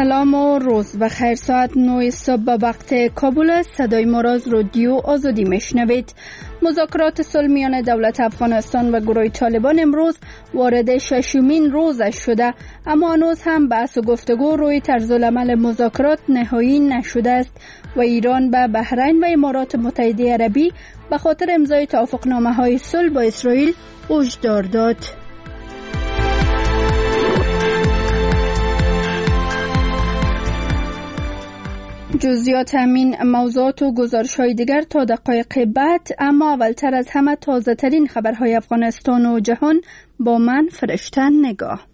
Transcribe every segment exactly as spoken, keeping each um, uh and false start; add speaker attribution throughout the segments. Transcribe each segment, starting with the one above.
Speaker 1: سلام و روز بخیر. ساعت نه صبح به وقت کابل است. صدای ما را از رادیو آزادی میشنوید. مذاکرات صلح میان دولت افغانستان و گروه طالبان امروز وارد ششمین روزش شده، اما هنوز هم بحث و گفتگو روی طرز العمل مذاکرات نهایی نشده است و ایران به بحرین و امارات متحده عربی به خاطر امضای توافقنامه های صلح با اسرائیل هشدار داد. جزئیات همین موضوعات و گزارش‌های دیگر تا دقایق بعد، اما اولتر از همه تازه ترین خبرهای افغانستان و جهان با من فرشته نگاه.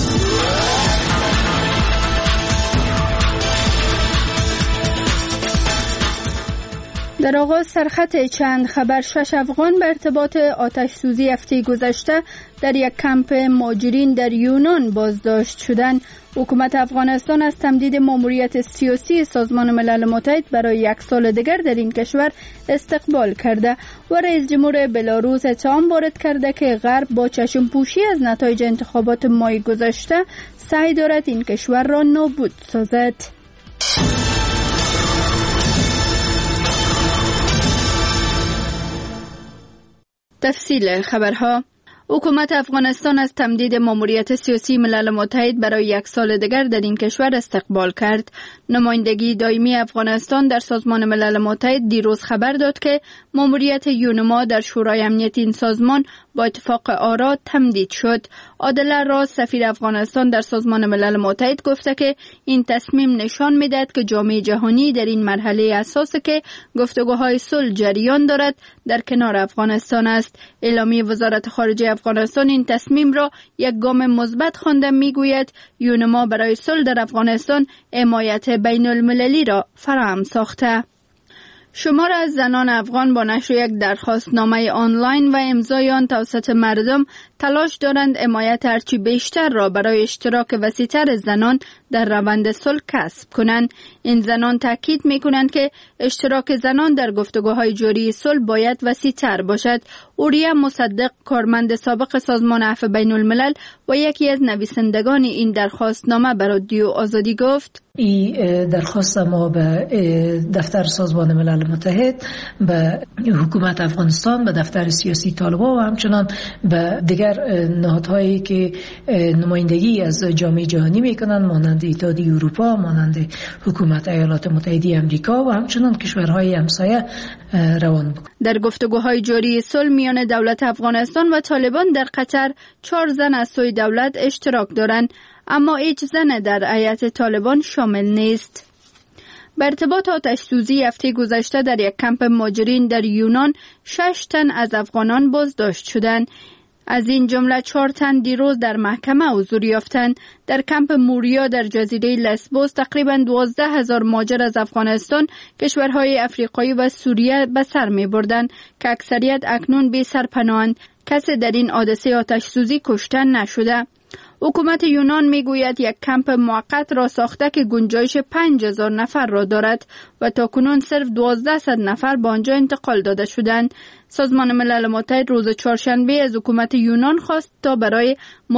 Speaker 1: در آغاز سرخط چند خبر. شش افغان به ارتباط آتش سوزی هفته گذشته در یک کمپ مهاجرین در یونان بازداشت شدند. حکومت افغانستان از تمدید ماموریت سیاسی سازمان ملل متحد برای یک سال دیگر در این کشور استقبال کرده و رئیس جمهور بلاروس اتهام وارد کرده که غرب با چشم پوشی از نتایج انتخابات مای گذشته سعی دارد این کشور را نابود سازد. تفصیل خبرها. حکومت افغانستان از تمدید ماموریت سیاسی ملل متحد برای یک سال دیگر در این کشور استقبال کرد. نمایندگی دائمی افغانستان در سازمان ملل متحد دیروز خبر داد که ماموریت یونما در شورای امنیت این سازمان با اتفاق آرا تمدید شد. عادل راز سفیر افغانستان در سازمان ملل متحد گفته که این تصمیم نشان می‌دهد که جامعه جهانی در این مرحله اساسی که گفتگوهای صلح جریان دارد در کنار افغانستان است. اعلامیه وزارت خارجه افغانستان این تصمیم را یک گام مثبت خوانده، میگوید یونما برای صلح در افغانستان حمایت بین المللی را فراهم ساخته. شمار از زنان افغان با نشر یک درخواستنامه آنلاین و امضای آن توسط مردم تلاش دارند حمایت هرچی بیشتر را برای اشتراک وسیع‌تر زنان در روند صلح کسب کنند. این زنان تاکید می‌کنند که اشتراک زنان در گفتگوهای جاری صلح باید وسیع‌تر باشد. اوریا مصدق، کارمند سابق سازمان عفو بین الملل و یکی از نویسندگان این درخواستنامه به رادیو آزادی گفت:
Speaker 2: این درخواست ما به دفتر سازمان ملل متحد، به حکومت افغانستان، به دفتر سیاسی طالبان و همچنان به دیگر نهادهایی که نمایندگی از جامعه جهانی میکنند، مانند اتحادیه اروپا، مانند حکومت ایالات متحده آمریکا و همچنان کشورهای همسایه روان بود.
Speaker 1: در گفتگوهای جاری صلح میان دولت افغانستان و طالبان در قطر چهار زن از سوی دولت اشتراک دارند، اما هیچ زن در هیئت طالبان شامل نیست. به ارتباط آتش سوزی هفته گذشته در یک کمپ مهاجرین در یونان شش تن از افغانان بازداشت شدند. از این جمله چهار تن دیروز در محکمه حضور یافتند. در کمپ موریا در جزیره لسبوس تقریباً دوازده هزار مهاجر از افغانستان، کشورهای افریقایی و سوریه به سر می بردند که اکثریت اکنون بی سرپناهند. کسی در این حادثه آتش سوزی کشته نشده. حکومت یونان میگوید یک کمپ موقت را ساخته که گنجایش پنج هزار نفر را دارد و تاکنون صرف دوازده صد نفر به آنجا انتقال داده شدند. سازمان ملل متحد روز چهارشنبه از حکومت یونان خواست تا برای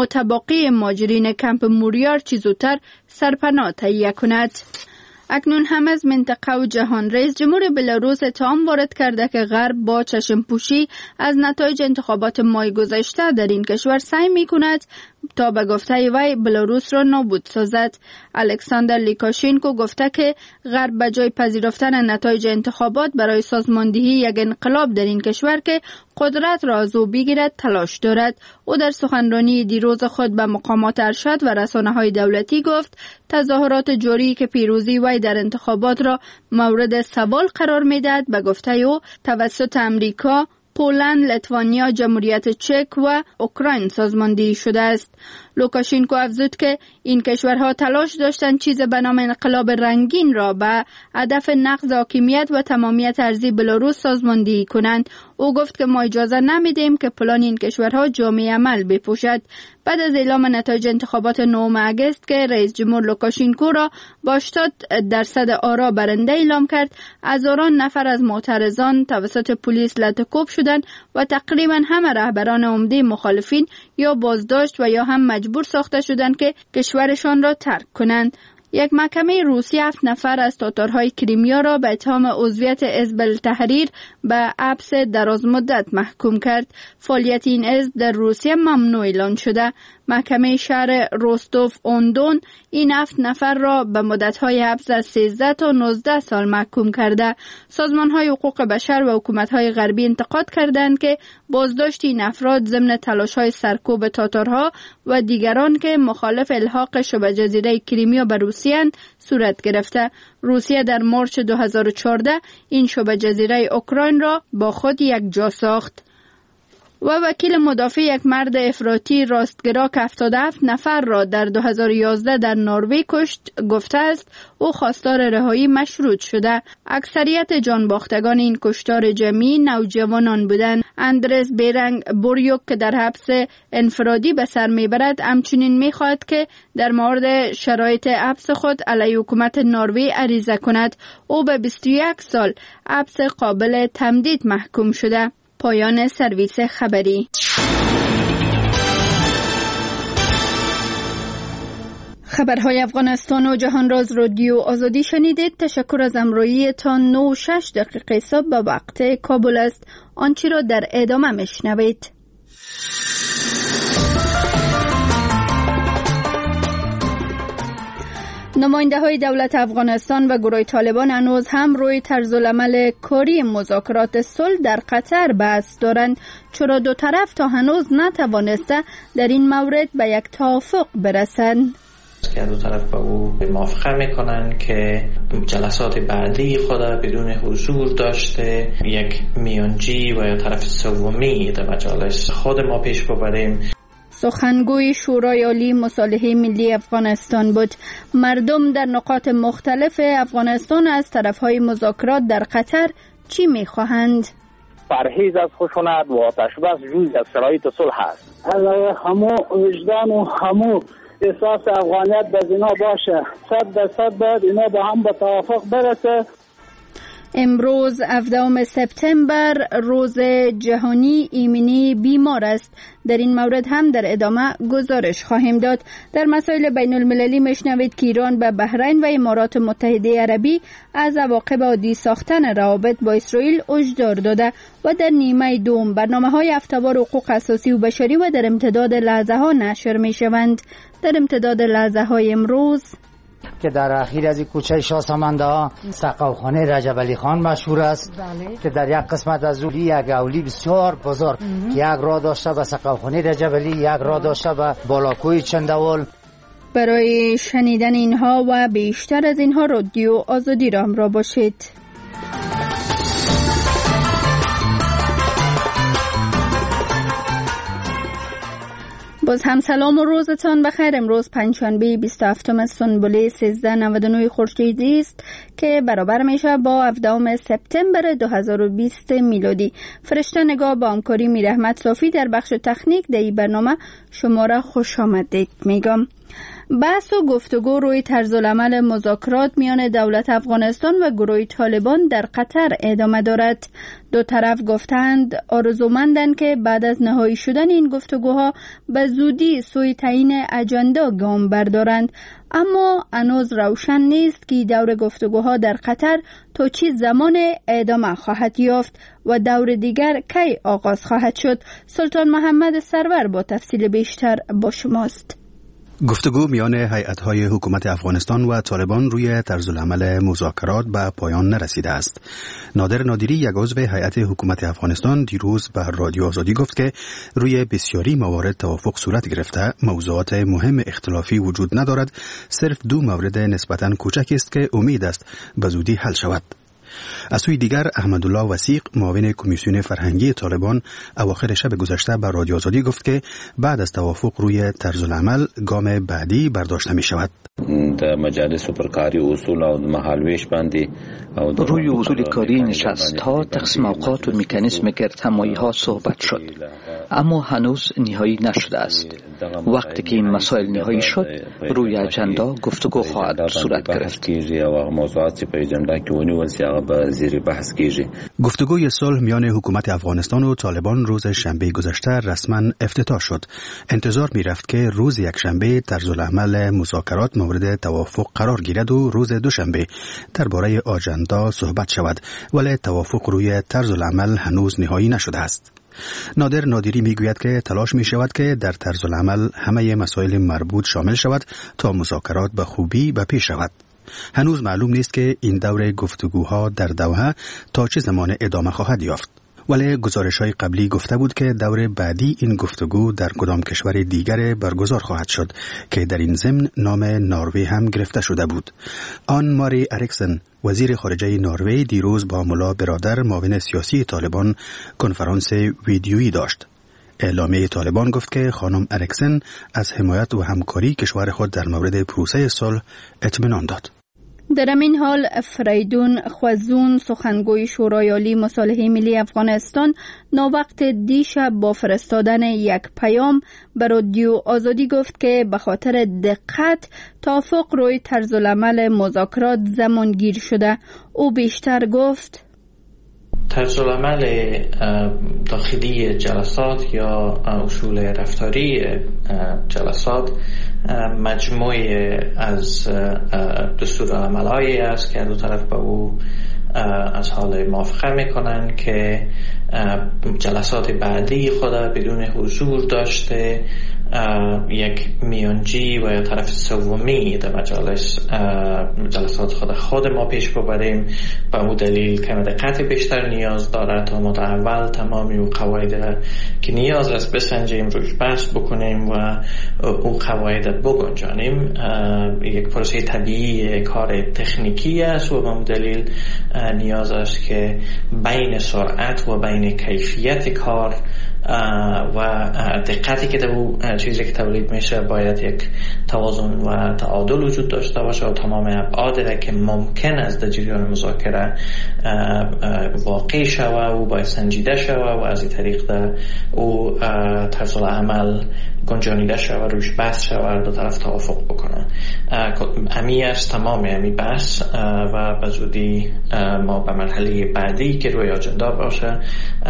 Speaker 1: متبقی مهاجرین کمپ موریا چه زودتر سرپناه تهیه کند. اکنون هم از منطقه و جهان. رئیس جمهور بلاروس اتهام وارد کرده که غرب با چشم پوشی از نتایج انتخابات مای گذشته در این کشور سعی می کند تا به گفته وی بلاروس را نابود سازد. الکساندر لوکاشنکو گفته که غرب به جای پذیرفتن نتایج انتخابات برای سازماندهی یک انقلاب در این کشور که قدرت را از او بگیرد تلاش دارد. او در سخنرانی دیروز خود به مقامات ارشد و رسانه‌های دولتی گفت تظاهرات جاری که پیروزی وی در انتخابات را مورد سوال قرار می‌دهد به گفته او توسط امریکا، پولند، لیتوانیا، جمهوریت چک و اوکراین سازماندهی شده است. لوکاشنکو افزود که این کشورها تلاش داشتند چیز به نام انقلاب رنگین را به هدف نقض حاکمیت و تمامیت ارضی بلاروس سازماندهی کنند. او گفت که ما اجازه نمیدیم که پلان این کشورها جامعه عمل بپوشد. بعد از اعلام نتایج انتخابات نهم آگوست که رئیس جمهور لوکاشنکو را با هشتاد درصد آرا برنده اعلام کرد، هزاران نفر از معترضان توسط پلیس لطکوب شدند و تقریبا همه رهبران عمده مخالفین یا بازداشت و یا هم مجبور ساخته شدند که کشورشان را ترک کنند. یک محکمه روسی هفت نفر از تاتارهای کریمیا را به اتهام عضویت حزب التحریر به حبس دراز مدت محکوم کرد. فعالیت این حزب در روسیه ممنوع اعلان شده. محکمه شهر روستوف اون-دون این هفت نفر را به مدت‌های حبس از سیزده تا نوزده سال محکوم کرده. سازمان‌های حقوق بشر و حکومت‌های غربی انتقاد کردند که بازداشت این افراد ضمن تلاش‌های سرکوب تاتارها و دیگران که مخالف الحاق شبه جزیره کریمیا به روسیه صورت گرفته. روسیه در مارچ دو هزار و چهارده این شبه جزیره اوکراین را با خود یک جا ساخت. و وکیل مدافع یک مرد افراطی راستگرا که هفتاد و هفت نفر را در دو هزار و یازده در نروژ کشت گفته است او خواستار رهایی مشروط شده. اکثریت جانباختگان این کشتار جمعی نوجوانان بودند. اندرس بیرنگ بوریوک که در حبس انفرادی به سر میبرد همچنین میخواهد که در مورد شرایط حبس خود علیه حکومت نروژ عریضه کند. او به بیست و یک سال حبس قابل تمدید محکوم شده. پایان سرویس خبری. خبرهای افغانستان و جهان راز رادیو آزادی شنیدید. تشکر از همراهی تا نه و شش دقیقه صبح به وقت کابل است. آنچه را در ادامه میشنوید. نماینده های دولت افغانستان و گروه طالبان هنوز هم روی طرز العمل کاری مذاکرات صلح در قطر بحث دارند، چرا دو طرف تا هنوز نتوانسته در این مورد به یک توافق برسند.
Speaker 3: که دو طرف با او موافقه میکنن که جلسات بعدی خود بدون حضور داشته یک میانجی و یا طرف سومی در مجالس خود ما پیش ببریم.
Speaker 1: سخنگوی شورای عالی مصالحه ملی افغانستان بود. مردم در نقاط مختلف افغانستان از طرفهای مذاکرات در قطر چی میخواهند؟
Speaker 4: پرهیز از خشونت و آتشبس جزئی از شرایط صلح است.
Speaker 5: از همو وجدان و همو احساس افغانیت به اینا باشه. صد درصد باید اینا با هم به توافق برسه.
Speaker 1: امروز هفدهم سپتامبر روز جهانی ایمنی بیمار است. در این مورد هم در ادامه گزارش خواهیم داد. در مسائل بین المللی میشنوید که ایران به بحرین و امارات متحده عربی از عواقب عادی ساختن روابط با اسرائیل هشدار داده و در نیمه دوم برنامه‌های هفته‌وار حقوق اساسی و بشری و در امتداد لحظه ها نشر میشوند. در امتداد لحظه های امروز
Speaker 6: که در اخیر از این کوچه شاه سمنده سقاوخانه رجب علی خان مشهور است. بله. که در یک قسمت از اون یک اولی بسیار بزرگ که یک راه داشته به سقاوخانه رجب علی، یک راه داشته به بالاکوی چندول.
Speaker 1: برای شنیدن اینها و بیشتر از اینها رادیو آزادی را همراه باشید. باز هم سلام و روزتان بخیر. امروز پنجشنبه بیست و هفتم سنبله سیزده نود و نه خورشیدی است که برابر میشه با هفدهم سپتامبر دو هزار و بیست میلادی. فرشته نگاه با همکاری میرحمت صافی در بخش تکنیک در این برنامه شما را خوش آمدید میگم. بحث و گفتگو روی طرز العمل مذاکرات میان دولت افغانستان و گروه طالبان در قطر ادامه دارد. دو طرف گفتند آرزومندند که بعد از نهایی شدن این گفتگوها به زودی سوی تعیین اجندا گام بردارند، اما هنوز روشن نیست که دور گفتگوها در قطر تا چه زمان ادامه خواهد یافت و دور دیگر کی آغاز خواهد شد. سلطان محمد سرور با تفصیل بیشتر با شماست.
Speaker 7: گفتگو میان هیئت‌های حکومت افغانستان و طالبان روی طرزالعمل مذاکرات به پایان نرسیده است. نادر نادری، یک عضو هیئت حکومت افغانستان، دیروز به رادیو آزادی گفت که روی بسیاری موارد توافق صورت گرفته، موضوعات مهم اختلافی وجود ندارد، صرف دو مورد نسبتاً کوچک است که امید است به زودی حل شود. از سوی دیگر احمدالله وثیق، معاون کمیسیون فرهنگی طالبان، اواخر شب گذشته به رادیو آزادی گفت که بعد از توافق روی طرزالعمل گام بعدی برداشته می شود.
Speaker 8: در مجالس پرکاری اصول او مهالویش باندې
Speaker 9: روی اصول کاری نشست ها، تقسیم اوقات و مکانیزم گردهمایی ها صحبت شد، اما هنوز نهایی نشده است. وقتی که این مسائل نهایی شد، روی اجندا گفتگو خواهد صورت گرفت.
Speaker 8: موضوعات په اجندا کې ونیول شي هغه به زیر بحث کیږي.
Speaker 7: گفتگوی صلح میان حکومت افغانستان و طالبان روز شنبه گذشته رسما افتتاح شد. انتظار می رفت که روز یکشنبه طرزالعمل مذاکرات مورد توافق قرار گیرد و روز دوشنبه درباره آجندا صحبت شود، ولی توافق روی طرزالعمل هنوز نهایی نشده است. نادر نادری میگوید که تلاش می شود که در طرزالعمل همه مسائل مربوط شامل شود تا مذاکرات به خوبی به پیش رود. هنوز معلوم نیست که این دور گفتگوها در دوحه تا چه زمان ادامه خواهد یافت، ولی گزارش‌های قبلی گفته بود که دور بعدی این گفتگو در کدام کشور دیگر برگزار خواهد شد که در این ضمن نام نروژ هم گرفته شده بود. آن ماری اریکسن وزیر خارجه نروژ دیروز با ملا برادر معاون سیاسی طالبان کنفرانس ویدیویی داشت. اعلامیه طالبان گفت که خانم اریکسن از حمایت و همکاری کشور خود در مورد پروسه صلح اطمینان داد.
Speaker 1: در این حال فریدون خوزون سخنگوی شورای عالی مصالحه ملی افغانستان ناوقت دیشب با فرستادن یک پیام به رادیو آزادی گفت که به خاطر دقت توافق روی طرزالعمل مذاکرات زمانگیر شده. او بیشتر گفت
Speaker 3: طرزالعمل داخلی جلسات یا اصول رفتاری جلسات مجموعه از دستورالعمل‌هایی است که دو طرف با او از حال موافقه میکنن که جلسات بعدی خود بدون حضور داشته یک میانجی و یا طرف سومی در مجالس جلسات خود خود ما پیش ببریم. به اون دلیل که دقت بیشتر نیاز داره تا ما اول تمامی او قواعد که نیاز است بسنجیم روش بحث بکنیم و او قواعد بگنجانیم. یک پروسه طبیعی کار تکنیکی است و به اون دلیل نیاز است که بین سرعت و بین کیفیت کار و دقتی که در او چیزی که تولید میشه باید یک توازن و تعادل وجود داشته باشه و تمام ابعاد که ممکن است در جریان مذاکره واقع شوه و باید سنجیده شوه و از این طریق در او طرزالعمل گنجانیده شوه و روش بحث شوه دو طرف توافق بکنن. امی است تمام امی بحث و به زودی ما به مرحله بعدی که روی آجندا باشه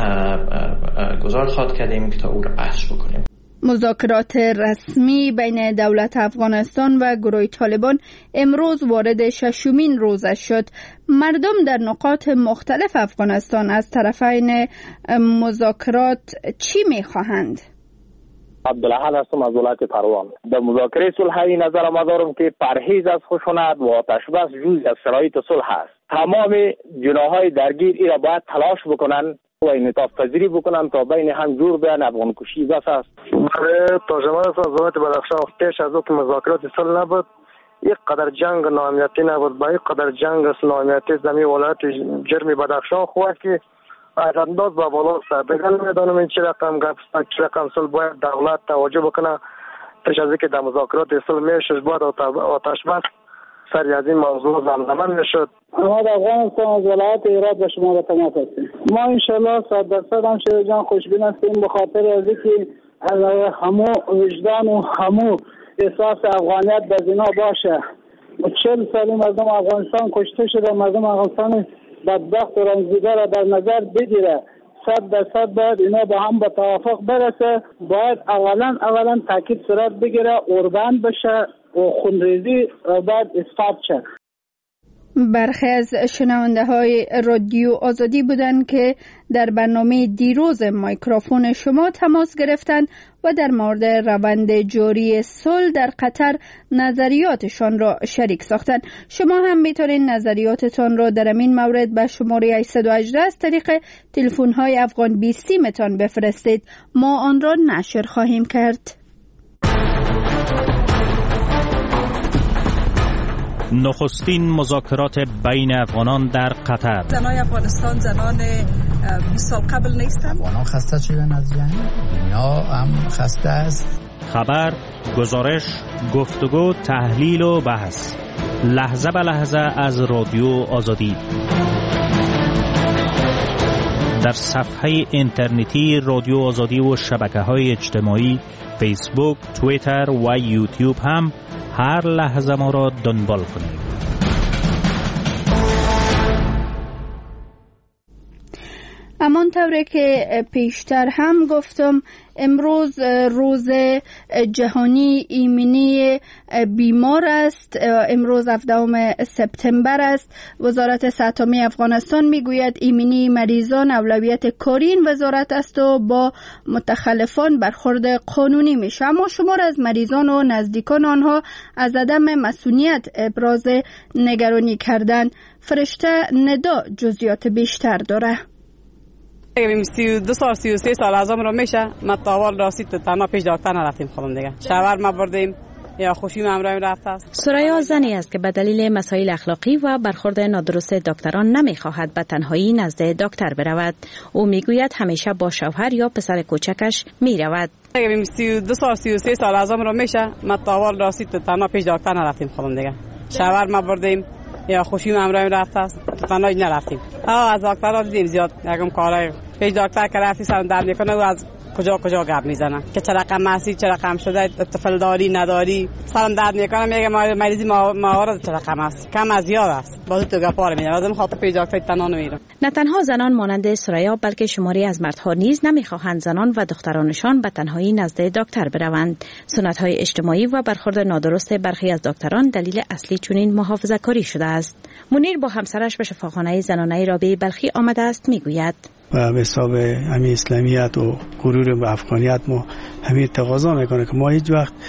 Speaker 3: گذار خواهد کردیم که تا او را بحث بکنیم.
Speaker 1: مذاکرات رسمی بین دولت افغانستان و گروه طالبان امروز وارد ششمین روزش شد. مردم در نقاط مختلف افغانستان از طرفین مذاکرات چی می‌خواهند؟
Speaker 4: عبدالحل هستم از ولایت پروان. در مذاکره صلحی نظر ما دارم که پرهیز از خشونت و آتش بس جزئی از شرایط صلح است. تمام جناح‌های درگیر این را باید تلاش بکنن و انعطاف پذیری بکنن تا بین هم جور بیان. افغان کشی بس است.
Speaker 10: ترجمه از ولایت بدخشان. پیش از اینکه مذاکرات صلح نبود یک قدر جنگ ناامنیتی نبود، با یک قدر جنگ ناامنیتی زمین ولایت جرمی بدخشان خواهد که انداز با بالا است. بگم میدانم این چه رقم گپ است، چه رقم صلح باید دولت توجه بکنه. پیش از اینکه در مذاکرات صلح میشه باید آتش بس سری از این موضوع زمزمه میشد.
Speaker 5: ما در افغانستان از ولایت هرات به شما به تماس هستیم. ما انشالله صد درصد هم شده جان خوشبین هستیم به خاطر از اینکه از همو وجدان و همو احساس افغانیت در اینا باشه. چهل سالی مردم افغانستان کشته شده، مردم افغانستان بدبخت و رنجیده را در نظر بگیره. صد درصد باید اینا با هم به توافق برسه. باید اولا اولا تاکید صورت بگیره، اوربند بشه و خونریزی باید اثبات شه.
Speaker 1: برخی از شنونده های رادیو آزادی بودند که در برنامه دیروز میکروفون شما تماس گرفتند و در مورد روند جاری صلح در قطر نظریاتشان را شریک ساختند. شما هم میتونید نظریاتتان را در این مورد به شماره هشتصد و هجده از طریق تلفن های افغان بیستی متان بفرستید. ما آن را نشر خواهیم کرد.
Speaker 11: نخستین مذاکرات بین افغانان در قطر.
Speaker 12: زنای افغانستان زنان بیست سال قبل نیستن.
Speaker 13: افغانان خسته شدن از جنگ، دنیا هم خسته است.
Speaker 11: خبر، گزارش، گفتگو، تحلیل و بحث لحظه به لحظه از رادیو آزادی در صفحه اینترنتی رادیو آزادی و شبکه‌های اجتماعی فیسبوک، توییتر و یوتیوب هم هر لحظه ما را دنبال کنید.
Speaker 1: امان طوره که پیشتر هم گفتم امروز روز جهانی ایمنی بیمار است. امروز هفدهم سپتامبر است. وزارت صحت عامه افغانستان میگوید ایمنی مریضان اولویت کاری این وزارت است و با متخلفان برخورد قانونی میشه. اما شمار از مریضان و نزدیکان آنها از عدم مسئولیت ابراز نگرانی کردن. فرشته ندا جزئیات بیشتر داره.
Speaker 14: اگه سی و دو سال سی و سه سال از عمرم میشه ما تاوال راسید تنها پیش دکتر نرفتیم خودم دیگه شاور ما بردیم یا خوشی امرای رفته است.
Speaker 15: سریا زنی است که به دلیل مسائل اخلاقی و برخورد نادرست دکتران نمیخواهد به تنهایی نزد دکتر برود. او میگوید همیشه با شوهر یا پسر کوچکش میرود.
Speaker 14: اگه سی و دو سال سی و سه سال از عمرم میشه ما تاوال راسید تنها پیش دکتر نرفتیم خودم دیگه شاور ما بردیم یا خوشی امرای رفته است تنها نرفتیم. ها از دکتر دیدیم زیاد یکم کارای پیش دکتر که رفتی سرم درد میکنه و از کجا کجا گپ میزنن که چه رقم مسی چه رقم شده طفل داری نداری سرم درد میکنه میگه مریضی موارد چه رقم است کم از زیاد است باز تو گپا رو میگه لازم خاطر پیش دکتر تنها نمیرم.
Speaker 15: نه تنها زنان مانند سریا بلکه شماری از مردها نیز نمیخواهند زنان و دخترانشان به تنهایی نزد دکتر بروند. سنت های اجتماعی و برخورد نادرست برخی از دکتران دلیل اصلی چنین محافظه‌کاری شده است. منیر با همسرش به شفاخانه زنانه رابعه بلخی آمده است میگوید
Speaker 16: و به حساب همین اسلامیت و غرور و افغانیت ما همین تقاضا میکنه که ما هیچ وقت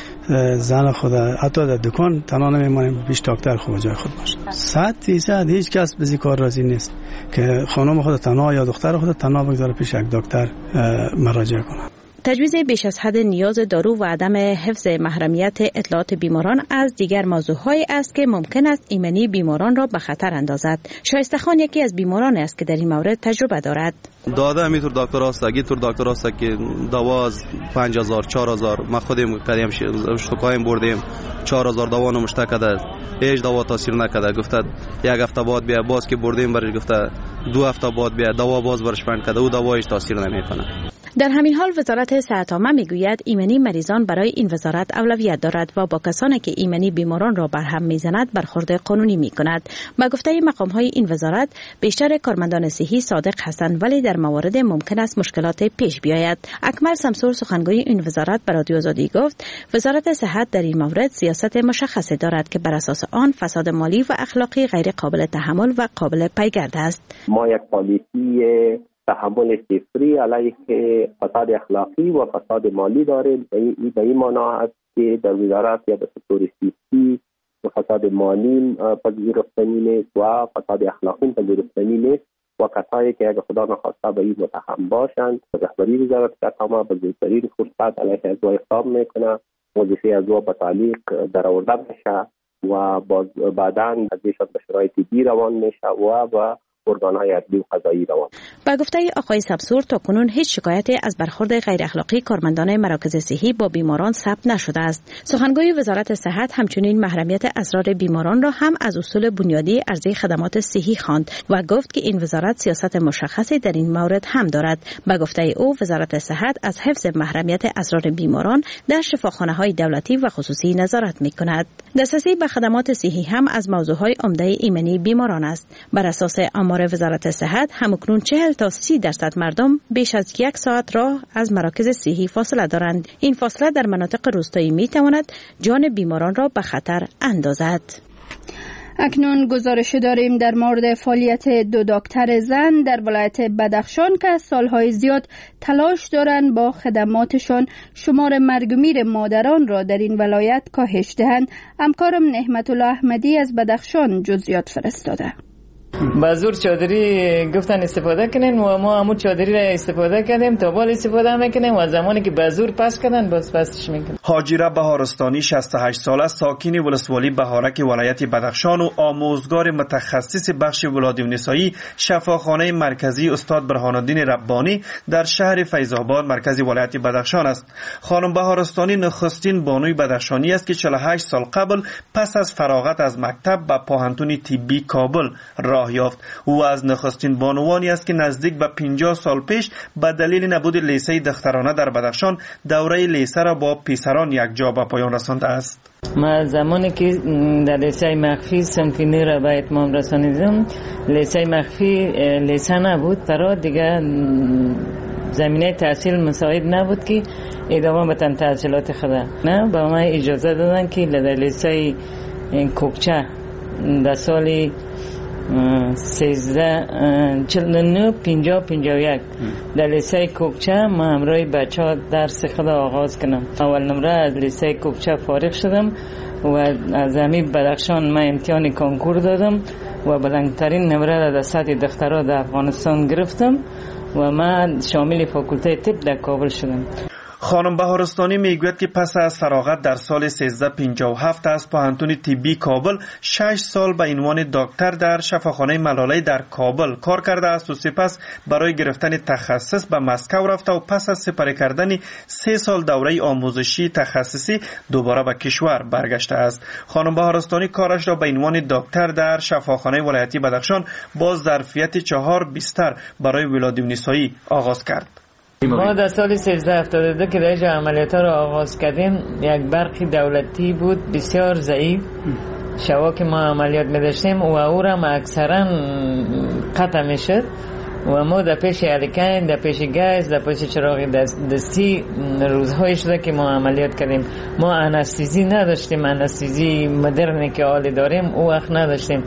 Speaker 16: زن خود حتی در دکان تنها نمیمانیم پیش دکتر خود جای خود باشه. صد درصد هیچ کس به کار راضی نیست که خانم خود تنها یا دختر خود تنها بگذاره پیش یک دکتر مراجعه کنه.
Speaker 15: تجویز بیش از حد نیاز دارو و عدم حفظ محرمیت اطلاعات بیماران از دیگر موضوعهایی است که ممکن است ایمنی بیماران را به خطر اندازد. شایسته خان یکی از بیماران است که در این مورد تجربه دارد.
Speaker 17: داده همینطور دکتر است اگه طور دکتر است که دوا پنج هزار چهار هزار ما خودم کردیم شکایم بردیم چهار هزار دوا نمشته کرده هیچ دوا تاثیر نکرده گفته یک هفته بعد بیا باز که بردیم برش گفته دو هفته بعد بیا دوا باز برش پند کرده او دوا هیچ تاثیر نمیکنه.
Speaker 15: در همین حال وزارت صحت عامه میگوید ایمنی مریضان برای این وزارت اولویت دارد و با کسانی که ایمنی بیماران را برهم میزند برخورد قانونی میکند. با گفته مقام های این وزارت بیشتر کارمندان صحی صادق هستند ولی در موارد ممکن است مشکلات پیش بیاید. اکمل سمسور سخنگوی این وزارت به رادیو آزادی گفت وزارت صحت در این مورد سیاست مشخصی دارد که بر اساس آن فساد مالی و اخلاقی غیر قابل تحمل و قابل پیگرد است.
Speaker 18: ما یک پالیسی تحمل صفری علیه فساد اخلاقی و فساد مالی داریم. به این معنا است که در وزارت یا به سکتور سیاسی فساد مالی پذیرفتنی نیست و فساد اخلاقی پذیرفتنی نیست و کسایی که اگر خدا نخواسته به این متهم باشند رهبری وزارت صحت عامه به زودترین فرصت علیه از او اقدام میکنه وظیفه از او به تعلیق در آورده میشه و بعدا ازشان به شرایط دی روان میشه و به ارگان‌های عدلی و قضایی روان.
Speaker 15: با گفته آقای سمسور تا کنون هیچ شکایتی از برخورد غیر اخلاقی کارمندان مراکز صحی با بیماران ثبت نشده است. سخنگوی وزارت صحت همچنین محرمیت اسرار بیماران را هم از اصول بنیادی عرضه خدمات صحی خواند و گفت که این وزارت سیاست مشخصی در این مورد هم دارد. با گفته او وزارت صحت از حفظ محرمیت اسرار بیماران در شفاخانه‌های دولتی و خصوصی نظارت می‌کند. دسترسی به خدمات صحی هم از موضوعهای عمده ایمنی بیماران است. بر اساس آمار وزارت صحت همکنون چهل تا سی درصد مردم بیش از یک ساعت راه از مراکز صحی فاصله دارند. این فاصله در مناطق روستایی می تواند جان بیماران را به خطر اندازد.
Speaker 1: اکنون گزارش داریم در مورد فعالیت دو دکتر زن در ولایت بدخشان که سالهای زیاد تلاش دارند با خدماتشان شمار مرگ و میر مادران را در این ولایت کاهش دهند. همکارم نعمت الله احمدی از بدخشان جزئیات فرستاده.
Speaker 19: با زور چادری گفتن استفاده کنین و ما همون چادری را استفاده کردیم تا بال استفاده میکنیم و زمانی که با زور پس کردن باز پسش میکنیم.
Speaker 20: هاجره بهارستانی شصت و هشت ساله ساکن ولسوالی بهارک ولایت بدخشان و آموزگار متخصص بخش ولادت نسایی شفاخانه مرکزی استاد برهان‌الدین ربانی در شهر فیض‌آباد مرکز ولایت بدخشان است. خانم بهارستانی نخستین بانوی بدخشانی است که چهل و هشت سال قبل پس از فراغت از مکتب به پوهنتون طبی کابل راه راه یافت. او از نخستین بانوانی است که نزدیک به پنجاه سال پیش به دلیل نبود لیسه دخترانه در بدخشان دوره لیسه را با پسران یک جا به پایان رسانده است.
Speaker 19: ما زمانی که در لیسه مخفی سمفینی را به اتمام رسانیدم، لیسه مخفی لیسه نبود، برای دیگه زمینه تحصیل مساعد نبود که ادامه بدم تحصیلات خدا. نه با ما اجازه دادن که در لیسه کوکچه در سال سیزده چل نه پینجا پینجا یک در لیسه کوکچه ما همراه بچه ها درس خدا آغاز کنم. اول نمره از لیسه کوکچه فارغ شدم و از همین بدخشان ما امتحان کنکور دادم و بلندترین نمره در سطح دخترها در افغانستان گرفتم و من شامل فاکولته طب در کابل شدم.
Speaker 20: خانم بهارستانی میگوید که پس از فراغت در سال سیزده پنجاه و هفت از پوهنتون طبی کابل شش سال به عنوان دکتر در شفاخانه ملاله در کابل کار کرده است و سپس برای گرفتن تخصص به مسکو رفته و پس از سپری کردن سه سال دوره آموزشی تخصصی دوباره به کشور برگشته است. خانم بهارستانی کارش را به عنوان دکتر در شفاخانه ولایتی بدخشان با ظرفیت چهار بستر برای ولادیمنیسایی آغاز کرد.
Speaker 19: ما در سال سیزده هفتاد و دو که در عملیات را آغاز کردیم، یک برق دولتی بود بسیار ضعیف. شبا که ما عملیات می داشتیم و او را اکثرا قطع می شد و ما در پیش الکین، در پیش گاز، در پیش چراغ دستی روزهای شده که ما عملیات کردیم. ما انستیزی نداشتیم، انستیزی مدرنی که حال داریم او وقت نداشتیم.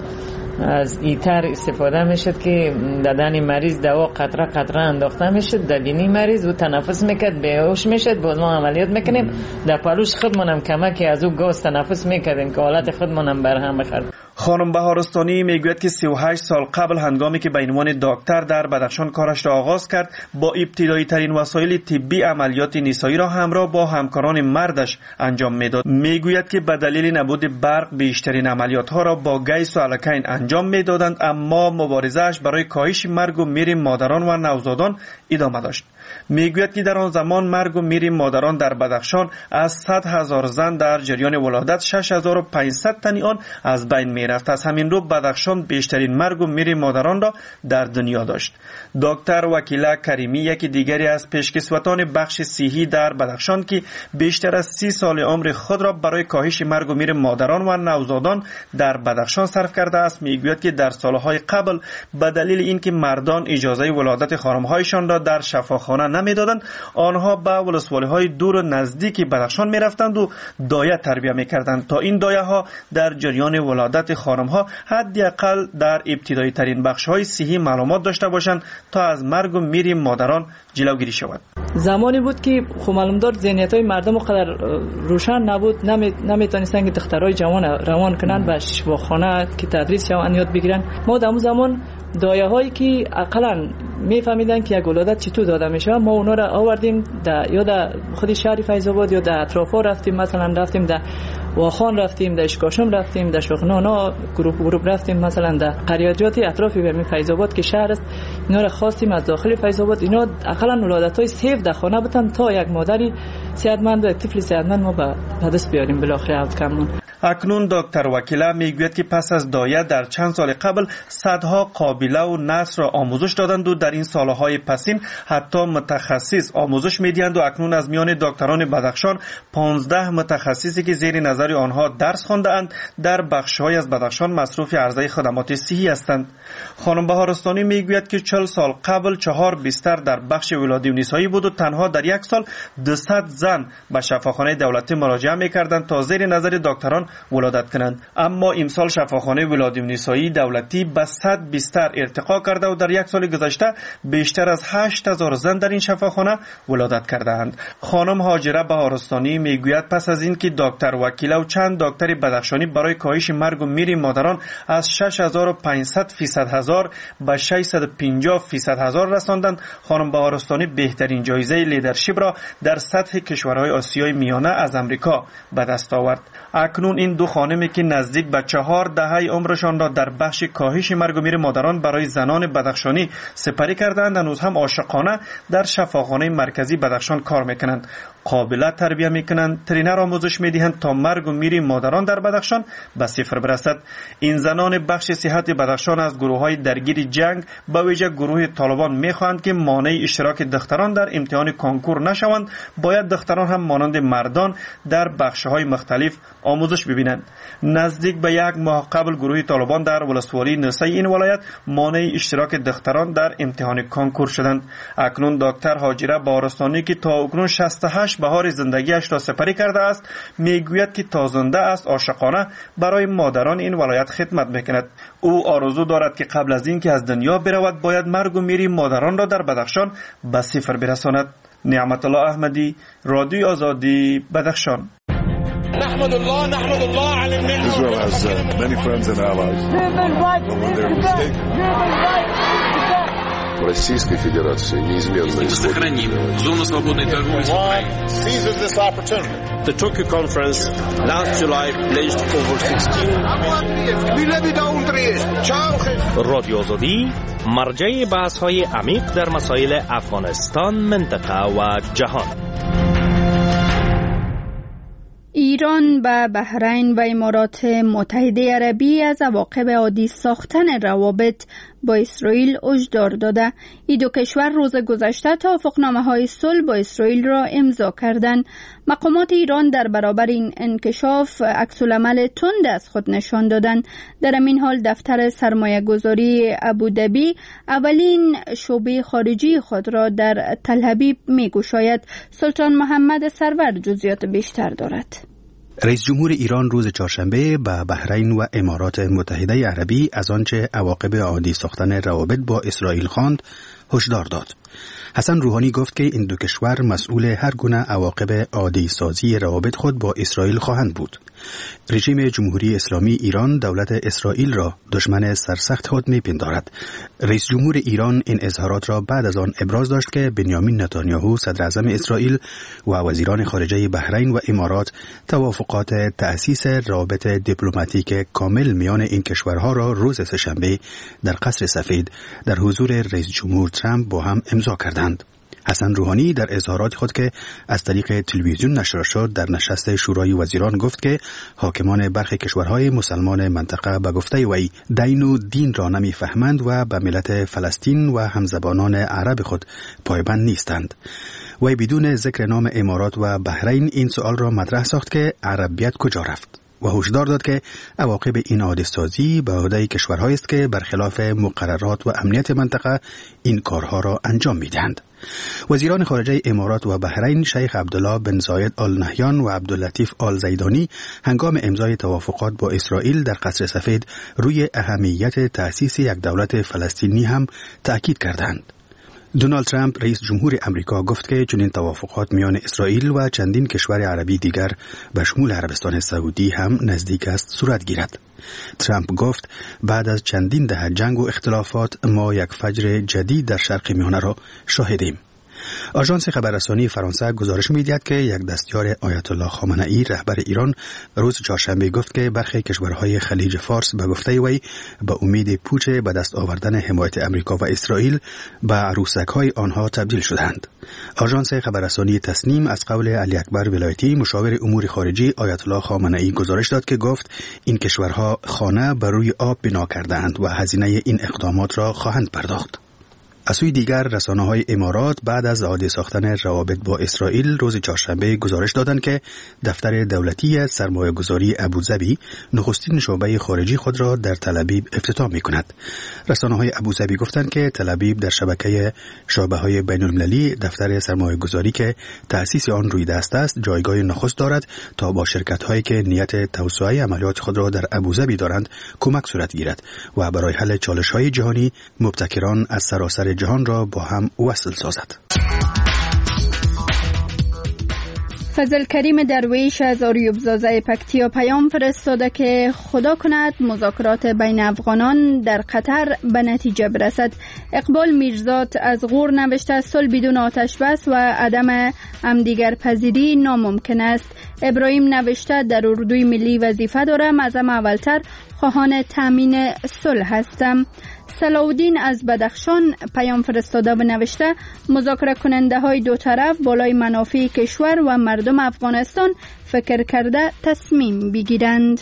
Speaker 19: از ایتر استفاده میشد که دادن مریض دوا قطره قطره انداخته میشد در بینی مریض و تنفس میکرد، بیهوش میشد. باز ما عملیات میکنیم در پلوش خودمونم کمک از او گاز تنفس میکردیم که حالت خودمونم برهم بخورد.
Speaker 20: خانم بهارستانی میگوید که سی و هشت سال قبل هنگامی که به عنوان دکتر در بدخشان کارش را آغاز کرد با ابتدایی ترین وسایل طبی عملیات نسایی را همراه با همکاران مردش انجام میداد. میگوید که به دلیل نبود برق بیشترین عملیات ها را با گیس و الکین انجام میدادند، اما مبارزه‌اش برای کاهش مرگ و میر مادران و نوزادان ادامه داشت. میگوید که در آن زمان مرگ و میر مادران در بدخشان از صد هزار زن در جریان ولادت شش هزار و پانصد تن آن از بین میرفت. از همین رو بدخشان بیشترین مرگ و میر مادران را در دنیا داشت. دکتر وکیله کریمی یکی دیگری از پیشکسوتان بخش صحی در بدخشان که بیشتر از سی سال عمر خود را برای کاهش مرگ و میر مادران و نوزادان در بدخشان صرف کرده است، میگوید که در سالهای قبل به دلیل اینکه مردان اجازه ولادت خانم‌هایشان را در شفاخانه نمیدادند، آنها به ولسوالی‌های دور و نزدیک بدخشان میرفتند و دایه تربیت میکردند تا این دایه ها در جریان ولادت خانم‌ها حداقل در ابتدایی ترین بخش‌های صحی معلومات داشته باشند تا از مرگ و میر مادران جلوگیری شود.
Speaker 21: زمانی بود که خب معلوم دار ذهنیت‌های مردم قدر روشن نبود، نمیتونستن که دخترای جوان روان کنن به شفاخانه که تدریس شوند یاد بگیرن. ما در اون زمان دایه هایی که اقلا میفهمیدن که یک ولادت چطور داده میشه ما اونا را آوردیم در یا در خود شهر فیض آباد یا در اطرافا رفتیم، مثلا رفتیم در واخان، رفتیم در اشکاشم، رفتیم در شخنانا، گروپ گروپ رفتیم مثلا در قریاجات اطرافی به فیض آباد که شهر است، اینا را خواستیم از داخل فیض آباد اینا اقلا ولادت های سیف در خانه بتن تا یک مادری صحتمند و یک طفل صحتمند ما به دست بیاریم بالاخره اوتکم.
Speaker 20: اکنون دکتر وکیله میگوید که پس از دایه در چند سال قبل صدها قابله و نصر را آموزش دادند و در این سالهای پسین حتی متخصص آموزش میدهند و اکنون از میان دکتران بدخشان پانزده متخصصی که زیر نظر آنها درس خوانده‌اند در بخش‌های از بدخشان مصروف عرضه خدمات صحی هستند. خانم بهارستانی میگوید که چهل سال قبل چهار بستر در بخش ولادی و نسایی بود و تنها در یک سال دویست زن به شفاخانه دولتی مراجعه میکردند تا زیر نظر دکتران ولادت کنند، اما امسال شفاخانه ولادی و نسایی دولتی به صد بستر ارتقا کرده و در یک سال گذشته بیشتر از هشت هزار زن در این شفاخانه ولادت کردند. خانم هاجره بهارستانی میگوید پس از اینکه دکتر وکیله و چند دکتر بدخشانی برای کاهش مرگ و میر مادران از شش هزار و پانصد فیصد هزار به ششصد و پنجاه فیصد هزار رساندند، خانم بهارستانی بهترین جایزه لیدرشپ را در سطح کشورهای آسیای میانه از امریکا به دست آورد. اکنون این دو خانمی که نزدیک به چهار دهه عمرشان را در بخش کاهش مرگ و میر مادران برای زنان بدخشانی سپری کردند، هنوز هم عاشقانه در شفاخانه مرکزی بدخشان کار میکنند. قابله تربیه میکنند، ترینر آموزش میدهند تا مرگ و میر مادران در بدخشان به صفر برسد. این زنان بخش صحت بدخشان از گروه های درگیر جنگ به ویژه گروه طالبان میخواهند که مانع اشتراک دختران در امتحان کنکور نشوند. باید دختران هم مانند مردان در بخش های مختلف آموزش ببینند. نزدیک به یک ماه قبل گروه طالبان در ولسوالی نسای این ولایت مانع اشتراک دختران در امتحان کنکور شدند. اکنون دکتر هاجره بارستانی که تا اکنون شصت و هشت بهار زندگیش را سپری کرده است میگوید که تا زنده است عاشقانه برای مادران این ولایت خدمت میکند. او آرزو دارد که قبل از اینکه از دنیا برود باید مرگ و میر مادران را در بدخشان به صفر برساند. نعمت الله احمدی، رادیو آزادی، بدخشان.
Speaker 2: نحمد الله نحمد الله على النعمة. Israel has uh, many friends and allies. But when they're mistaken. В Российской Федерации неизменно
Speaker 22: сохраним зону свободной торговли с Украиной.
Speaker 2: Seizes this opportunity.
Speaker 22: The Tokyo conference last July pledged over sixteen. رادیو آزادی مرجع بحث‌های عمیق در مسائل افغانستان، منطقه و جهان.
Speaker 1: ایران به بحرین و امارات متحده عربی از عواقب عادی ساختن روابط با اسرائیل هشدار داده. این دو کشور روز گذشته توافقنامه‌های صلح با اسرائیل را امضا کردند. مقامات ایران در برابر این انکشاف عکس‌العمل تند از خود نشان دادند. در این حال دفتر سرمایه‌گذاری ابوظبی اولین شعبه خارجی خود را در تل‌ابیب می‌گشاید. سلطان محمد سرور جزئیات بیشتر دارد.
Speaker 7: رئیس جمهور ایران روز چهارشنبه به بحرین و امارات متحده عربی از آنچه عواقب عادی ساختن روابط با اسرائیل خواند هشدار داد. حسن روحانی گفت که این دو کشور مسئول هر گونه عواقب عادی سازی روابط خود با اسرائیل خواهند بود. رژیم جمهوری اسلامی ایران دولت اسرائیل را دشمن سرسخت خود می‌پندارد. رئیس جمهور ایران این اظهارات را بعد از آن ابراز داشت که بنیامین نتانیاهو صدر اعظم اسرائیل و وزیران خارجه بحرین و امارات توافقات تأسیس رابط دیپلماتیک کامل میان این کشورها را روز سه‌شنبه در قصر سفید در حضور رئیس جمهور ترامپ با هم امضا کردند. حسن روحانی در اظهارات خود که از طریق تلویزیون نشر شد در نشست شورای وزیران گفت که حاکمان برخی کشورهای مسلمان منطقه به گفته وی دین و دین را نمی‌فهمند و به ملت فلسطین و همزبانان عرب خود پایبند نیستند. وی بدون ذکر نام امارات و بحرین این سوال را مطرح ساخت که عربیت کجا رفت و هشدار داد که عواقب این عادی‌سازی به عهده کشورهایی است که برخلاف مقررات و امنیت منطقه این کارها را انجام می‌دهند. وزیران خارجه امارات و بحرین شیخ عبدالله بن زاید آل نهیان و عبداللطیف آل زیدانی هنگام امضای توافقات با اسرائیل در قصر سفید روی اهمیت تأسیس یک دولت فلسطینی هم تأکید کردند. دونالد ترامپ رئیس جمهور امریکا گفت که چنین توافقات میان اسرائیل و چندین کشور عربی دیگر به شمول عربستان سعودی هم نزدیک است صورت گیرد. ترامپ گفت بعد از چندین دهه جنگ و اختلافات ما یک فجر جدید در شرق میانه را شاهدیم. آژانس خبررسانی فرانسه گزارش می‌دهد که یک دستیار آیت الله خامنه‌ای رهبر ایران روز چهارشنبه گفت که برخی کشورهای خلیج فارس به گفته وی به امید پوچ به دست آوردن حمایت امریکا و اسرائیل به عروسک‌های آنها تبدیل شدند. آژانس خبررسانی تسنیم از قول علی اکبر ولایتی مشاور امور خارجی آیت الله خامنه‌ای گزارش داد که گفت این کشورها خانه بر روی آب بنا کرده‌اند و هزینه این اقدامات را خواهند پرداخت. از سوی دیگر رسانه‌های امارات بعد از عادی ساختن روابط با اسرائیل روز چهارشنبه گزارش دادند که دفتر دولتی سرمایه‌گذاری ابوظبی نخستین شعبه خارجی خود را در تل‌ابیب افتتاح می‌کند. رسانه‌های ابوظبی گفتند که تل‌ابیب در شبکه شعبه‌های بین‌المللی دفتر سرمایه‌گذاری که تأسیس آن روی دست است جایگاه نخست دارد تا با شرکت‌هایی که نیت توسعه عملیات خود را در ابوظبی دارند کمک صورت گیرد و برای حل چالش‌های جهانی مبتکران از سراسر جهان را با هم وصل سازد.
Speaker 1: فضل کریم درویش از آریوب زازه پکتیا پیام فرستاده که خدا کند مذاکرات بین افغانان در قطر به نتیجه برسد. اقبال میرزاد از غور نوشته صلح بدون آتش بس و عدم همدیگر پذیری ناممکن است. ابراهیم نوشته در اردوی ملی وظیفه دارم، از همه اولتر خواهان تامین صلح هستم. صلاح‌الدین از بدخشان پیام فرستاده و نوشته مذاکره کننده های دو طرف بالای منافع کشور و مردم افغانستان فکر کرده تصمیم بگیرند.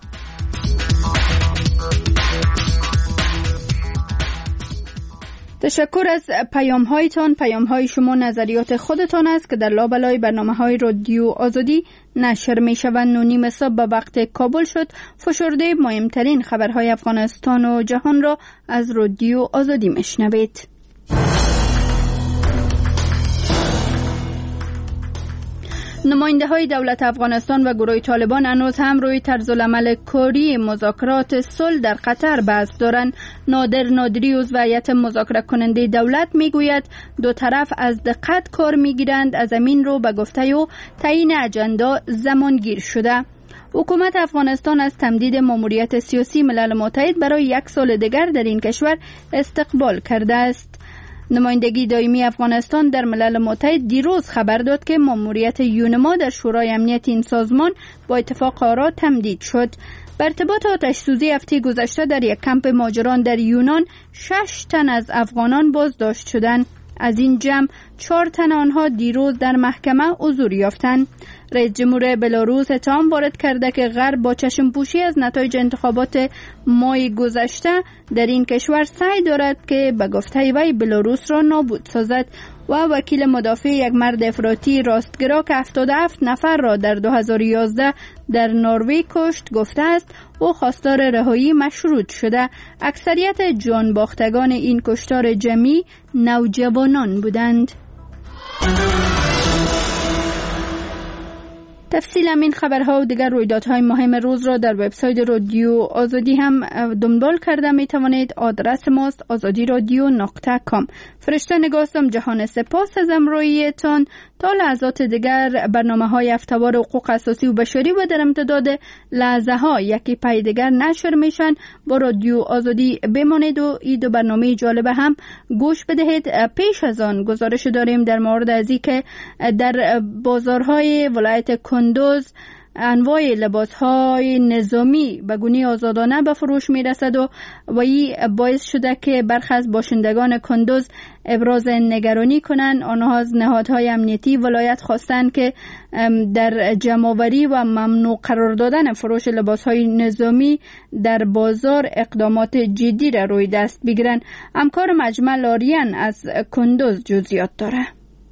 Speaker 1: تشکر از پیام هایتان. پیام های شما نظریات خودتان است که در لابلای برنامه های رادیو آزادی نشر می شوند. و نیم صبح به وقت کابل شد. فشرده مهمترین خبرهای افغانستان و جهان را از رادیو آزادی میشنوید. نماینده های دولت افغانستان و گروه طالبان هنوز هم روی طرز العمل کاری مذاکرات صلح در قطر بحث دارند. نادر نادری عضو هیئت مذاکره کننده دولت میگوید دو طرف از دقت کار میگیرند، از امین رو به گفته او تعیین اجندا زمانگیر شده. حکومت افغانستان از تمدید ماموریت سیاسی ملل متحد برای یک سال دیگر در این کشور استقبال کرده است. نمایندگی دائمی افغانستان در ملل متحد دیروز خبر داد که ماموریت یونما در شورای امنیت این سازمان با اتفاق آرا تمدید شد. به ارتباط آتش سوزی هفته گذشته در یک کمپ مهاجران در یونان شش تن از افغانان بازداشت شدند. از این جمع چهار تن آنها دیروز در محکمه حضور یافتند. رئیس جمهور بلاروس اتهام وارد کرده که غرب با چشم پوشی از نتایج انتخابات ماه گذشته در این کشور سعی دارد که به گفته وی بلاروس را نابود سازد. و وکیل مدافع یک مرد افراطی راستگرا که هفتاد و هفت نفر را در دو هزار و یازده در نروژ کشت گفته است او خواستار رهایی مشروط شده. اکثریت جان باختگان این کشتار جمعی نوجوانان بودند. تفصیل این خبرها و دیگر رویدادهای مهم روز را در وبسایت رادیو آزادی هم دنبال کرده می توانید. آدرس ماست آزادی رادیو نقطه کام. فرشته نگاستم جهان سپاس از همراهیتان. تا لحظات دیگر برنامه های هفته‌وار حقوق اساسی و بشری و در امتداد لحظه ها یکی پای دیگر نشر میشن. با رادیو آزادی بمانید و این دو برنامه جالب هم گوش بدهید. پیش از آن گزارش داریم در مورد از اینکه در بازارهای ولایت کندوز انواع لباسهای نظامی به گونه آزادانه به فروش می رسد و وی باعث شده که برخی از باشندگان کندوز ابراز نگرانی کنند. آنها از نهادهای امنیتی ولایت خواستند که در جمع‌آوری و ممنوع قرار دادن فروش لباسهای نظامی در بازار اقدامات جدی را روی دست بگیرند. همکار مجمع لاریان از کندوز جزئیات داره.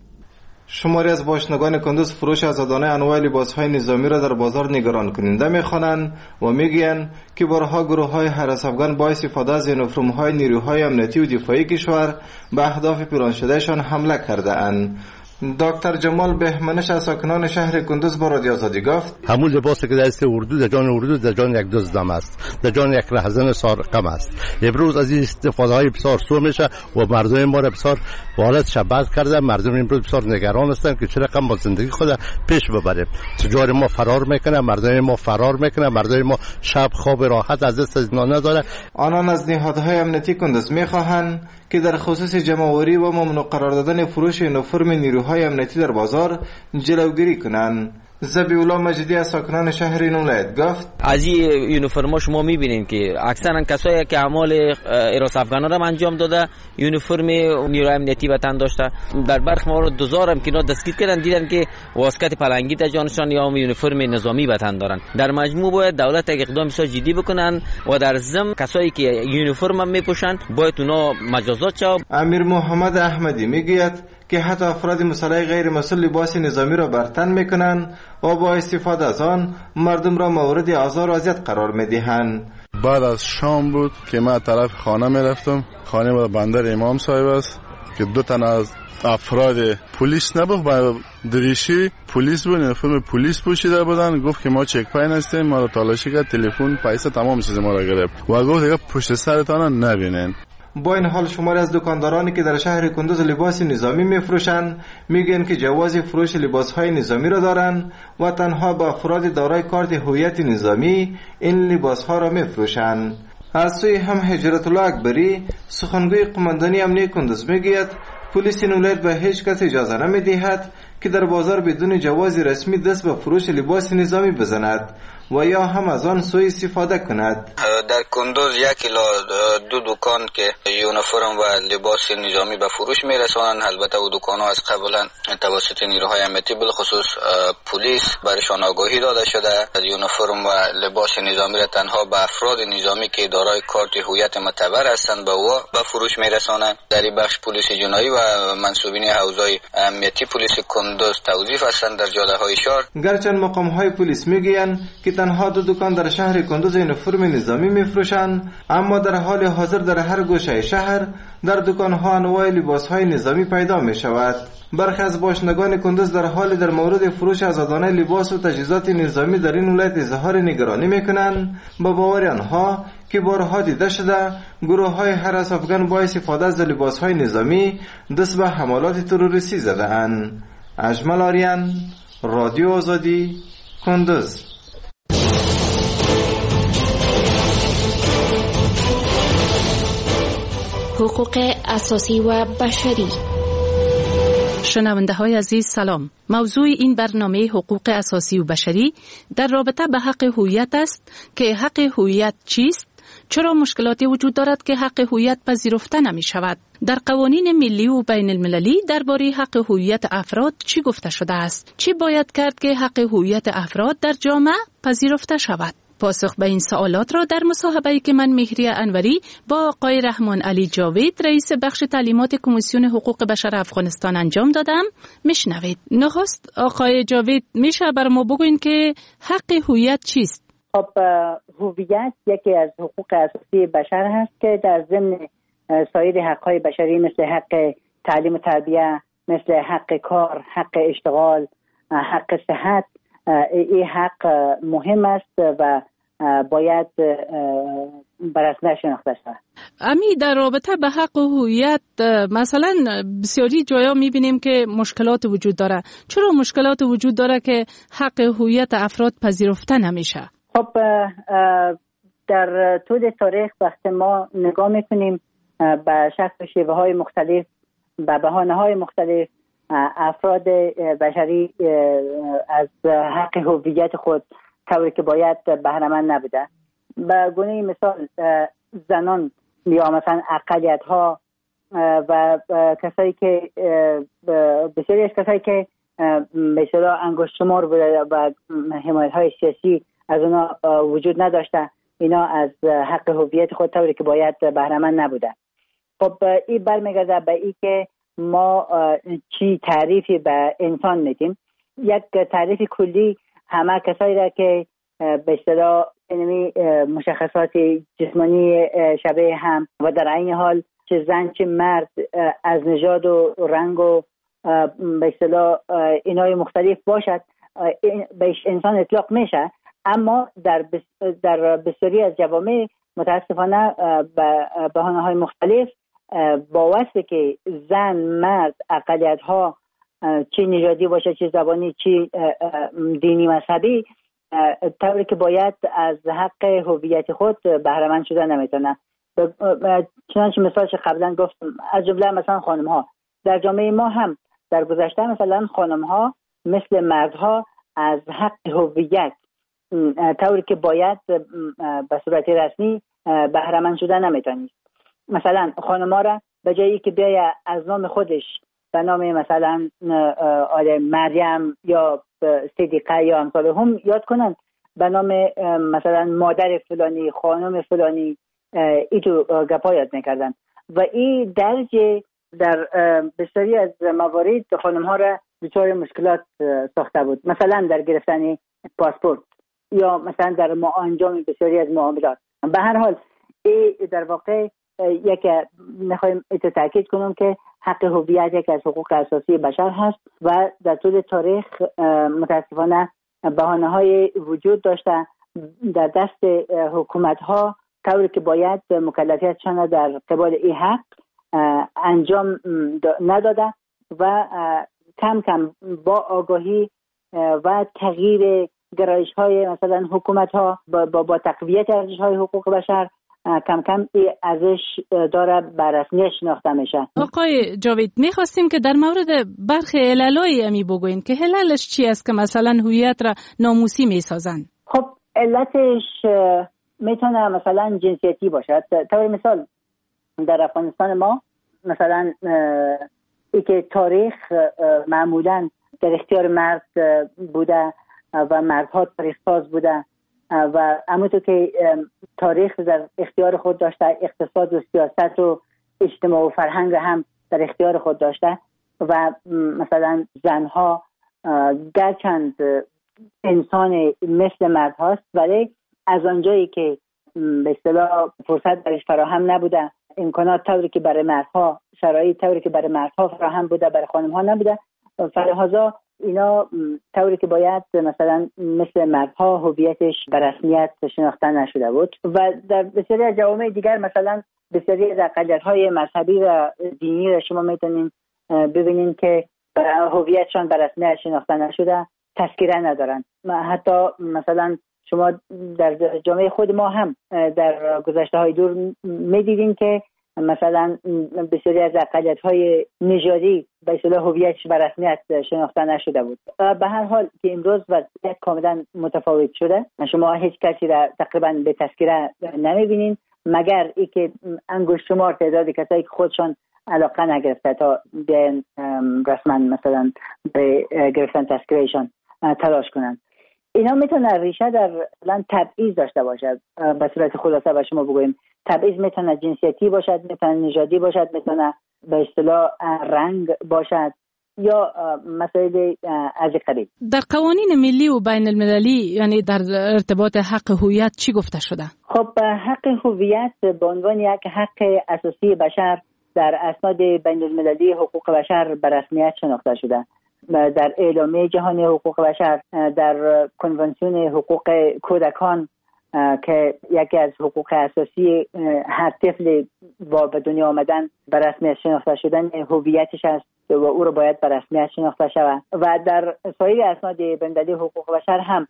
Speaker 6: شماری از باشندگان کندوز فروش آزادانه انواع لباسهای نظامی را در بازار نگران کننده می‌خوانند و میگویند که بارها گروه‌های هراس افغان با استفاده از یونیفرم‌های نیروهای امنیتی و دفاعی کشور به اهداف پیران شدهشان حمله کرده‌اند. دکتر جمال بهمنش از ساکنان شهر کندوز با رادیو آزادی گفت
Speaker 9: همون لباسی که در دست اردو در جان اردو در جان یک دزدم است، در جان یک رهزن سارقم است. امروز از این استفاده های بسیار سو میشه و مردم ما را بسیار وارد شباز کرده. مردم امروز بسیار نگران هستند که چه رقم با زندگی خود پیش ببریم. تجار ما فرار میکنه، مردم ما فرار میکنه، مردم ما شب خواب راحت از دست از اینا نداره.
Speaker 6: آنان از نهادهای امنیتی کندوز میخواهند که در خصوص جمع‌آوری و ممنوع قرار دادن فروش یونیفرم نیروهای امنیتی در بازار جلوگیری کنند. زبی‌الله مجیدی از ساکنان شهر این ولایت گفت
Speaker 23: از این یونیفرما شما می‌بینید که اکثرا کسایی که اعمال حراس افغانان را انجام داده یونیفرم نیروی امنیتی به تن داشته. در برخ ما رو دوزار هم که اینا دستگیر کردن دیدن که واسکت پلنگی تا جانشان یا یونیفرم نظامی به تن دارن. در مجموع باید دولت یک اقدام بسیار جدی بکنن و در ضمن کسایی که یونیفرم هم میپوشن باید اونا مجازات شود.
Speaker 6: امیر محمد احمدی میگوید که حتی افراد مسلح غیر مسئول لباس نظامی را بر تن میکنند و با استفاده از آن مردم را مورد آزار و اذیت قرار میدهند.
Speaker 24: بعد از شام بود که من طرف خانه میرفتم. خانه ما بندر امام صاحب است که دو تن از افراد پلیس نبود با دریشی پلیس بود، یونیفرم پلیس پوشیده بودن. گفت که ما چک پاین هستیم، ما را تلاشی کرد، تلفن پیسه تمام چیز ما را گرفت و گفت دیگه پشت سرتان نبینین.
Speaker 6: با این حال شماری از دکاندارانی که در شهر کندوز لباس نظامی میفروشند میگن که جواز فروش لباسهای نظامی را دارند و تنها با افراد دارای کارت هویت نظامی این لباسها را میفروشند. از سوی هم هجرت الله اکبری سخنگوی قماندانی امنیه کندوز میگوید پلیس این ولایت به هیچ کس اجازه نمیدهد که در بازار بدون جواز رسمی دست به فروش لباس نظامی بزند و یا هم از آن سوء استفاده کند.
Speaker 3: در کندوز یک الی دو دکان که یونیفرم و لباس نظامی به فروش میرسانند. البته او دکان ها از قبلا توسط نیروهای امنیتی بالخصوص پلیس برشان آگاهی داده شده. یونیفرم و لباس نظامی را تنها به افراد نظامی که دارای کارت هویت معتبر هستند به او به فروش میرسانند. در این بخش پلیس جنایی و منصوبین حوزه امنیتی پلیس کندوز توظیف هستند در جاده های شهر.
Speaker 6: گرچند مقام های پلیس میگویند که تنها دو دکان در شهر کندوز یونیفرم نظامی میفروشند، اما در حال حاضر در هر گوشه شهر در دکان‌ها انواع لباس‌های نظامی پیدا می‌شود. برخی از باشندگان کندوز در حال در مورد فروش آزادانه لباس و تجهیزات نظامی در این ولایت اظهار نگرانی می‌کنند. با باور آنها که بارها دیده شده گروه‌های هراس افغان با استفاده از لباس‌های نظامی دست به حملات تروریستی زده‌اند. اجمل آریان، رادیو آزادی، کندوز.
Speaker 4: حقوق اساسی و بشری.
Speaker 8: شنونده های عزیز سلام. موضوع این برنامه حقوق اساسی و بشری در رابطه به حق هویت است که حق هویت چیست؟ چرا مشکلاتی وجود دارد که حق هویت پذیرفته نمی شود؟ در قوانین ملی و بین المللی درباره حق هویت افراد چی گفته شده است؟ چی باید کرد که حق هویت افراد در جامعه پذیرفته شود؟ پاسخ به این سوالات را در مصاحبه‌ای که من مهری انوری با آقای رحمان علی جاوید رئیس بخش تعلیمات کمیسیون حقوق بشر افغانستان انجام دادم میشنوید. نخست آقای جاوید میشه بر ما بگوین که حق هویت چیست؟
Speaker 10: خب هویت یکی از حقوق اساسی بشر هست که در ضمن سایر حق‌های بشری مثل حق تعلیم و تربیت، مثل حق کار، حق اشتغال، حق صحت، این حق مهم است و باید بر اساس شناخته شود.
Speaker 8: امی در رابطه به حق هویت مثلا بسیاری جایا میبینیم که مشکلات وجود داره. چرا مشکلات وجود داره که حق هویت افراد پذیرفته نمیشه؟
Speaker 10: خب در طول تاریخ وقتی ما نگاه میکنیم به شکل شیوه های مختلف، به بهانه های مختلف افراد بشری از حق هویت خود طوری که باید بهره مند نبوده. به گونه مثال زنان یا مثلا اقلیت ها و کسایی که بسیاری از کسایی که به اصطلاح انگشت شمار بوده و حمایت های سیاسی از اونا وجود نداشته، اینا از حق هویت خود طوری که باید بهره مند نبوده. خب این برمیگرده به این که ما چی تعریفی به انسان میدیم. یک تعریف کلی همه کسایی را که به اصطلاح مشخصات جسمانی شبیه هم و در عین حال چه زن چه مرد از نژاد و رنگ و به اصطلاح اینای مختلف باشد بهش انسان اطلاق میشه، اما در در بسیاری از جوامع متاسفانه به بهانه‌های مختلف با واسه که زن، مرد، اقلیت ها چه نژادی باشه، چه زبانی، چه دینی مذهبی، طوری که باید از حق هویت خود بهره مند شدن نمیتونه. چنانچه مثالش قبلا گفتم، از جمله مثلا خانم ها در جامعه ما هم در گذشته مثلا خانم ها مثل مردها از حق هویت طوری که باید به صورت رسمی بهره مند شدن نمیتونه. مثلا خانم ها را به جایی که بیای از نام خودش به نام مثلا آل مریم یا صدیقه یا امثال هم یاد کنند، به نام مثلا مادر فلانی، خانم فلانی، ایتو گپا یاد میکردن و این درجه در بسیاری از موارد خانم ها را دچار مشکلات ساخته بود، مثلا در گرفتن پاسپورت یا مثلا در انجام بسیاری از معاملات. به هر حال این در واقع یک میخوایم ایتو تاکید کنم که حق هویت یک از حقوق اساسی بشر هست و در طول تاریخ متاسفانه بهانه‌های وجود داشته در دست حکومت‌ها طوری که باید مکلفیتشان در قبال این حق انجام نداده و کم کم با آگاهی و تغییر گرایش های مثلا حکومت ها با, با, با تقویت ارزش های حقوق بشر کم کم ارزش داره به رسمیت شناخته میشه.
Speaker 8: آقای جاوید میخواستیم که در مورد برخی عللای امی بگوین که عللش چی است که مثلا هویت را ناموسی میسازن؟
Speaker 10: خب علتش میتونه مثلا جنسیتی باشد. طور مثال در افغانستان ما مثلا ای که تاریخ معمولا در اختیار مرد بوده و مردها تاریخ ساز بوده و همونطور که تاریخ در اختیار خود داشته، اقتصاد و سیاست و اجتماع و فرهنگ هم در اختیار خود داشته و مثلا زنها گرچند انسان مثل مرد هاست ولی از آنجایی که به اصطلاح فرصت برش فراهم نبوده، امکانات طوری که برای مردها، شرایط طوری که برای مردها فراهم بوده برای خانم ها نبوده، فلهذا اینا طوری که باید مثلا مثل مردها هویتش به رسمیت شناخته نشده بود و در بسیاری از جوامع دیگر مثلا بسیاری از اقلیت‌های مذهبی و دینی را شما میتونین ببینین که هویتشان به رسمیت شناخته نشده، تذکره ندارن. حتی مثلا شما در جامعه خود ما هم در گذشته‌های دور می‌دیدین که مثلا بسیاری از اقلیت‌های نژادی به اصطلاح هویتش به رسمیت شناخته نشده بود. به هر حال که امروز وضعیت کاملا متفاوت شده، شما هیچ کسی را تقریبا به تذکره نمی‌بینین مگر اینکه انگشت شمار تعداد کسایی که خودشان علاقه نگرفته تا به رسما مثلا به گرفتن تذکرهشان تلاش کنند. اینا میتونه ریشه در مثلا تبعیض داشته باشد. به صورت خلاصه به شما بگویم تبعیض میتونه جنسیتی باشد، میتونه نژادی باشد، میتونه به اصطلاح رنگ باشد یا مسائل از قبیل.
Speaker 8: در قوانین ملی و بین المللی یعنی در ارتباط حق هویت چی گفته شده؟
Speaker 10: خب حق هویت به عنوان یک حق اساسی بشر در اسناد بین المللی حقوق بشر به رسمیت شناخته شده. در اعلامیه جهانی حقوق بشر، در کنوانسیون حقوق کودکان که یکی از حقوق اساسی هر طفل با به دنیا آمدن به رسمیت شناخته شدن هویتش است و او را باید به رسمیت شناخته شود و در سایر اسناد بین‌المللی حقوق بشر هم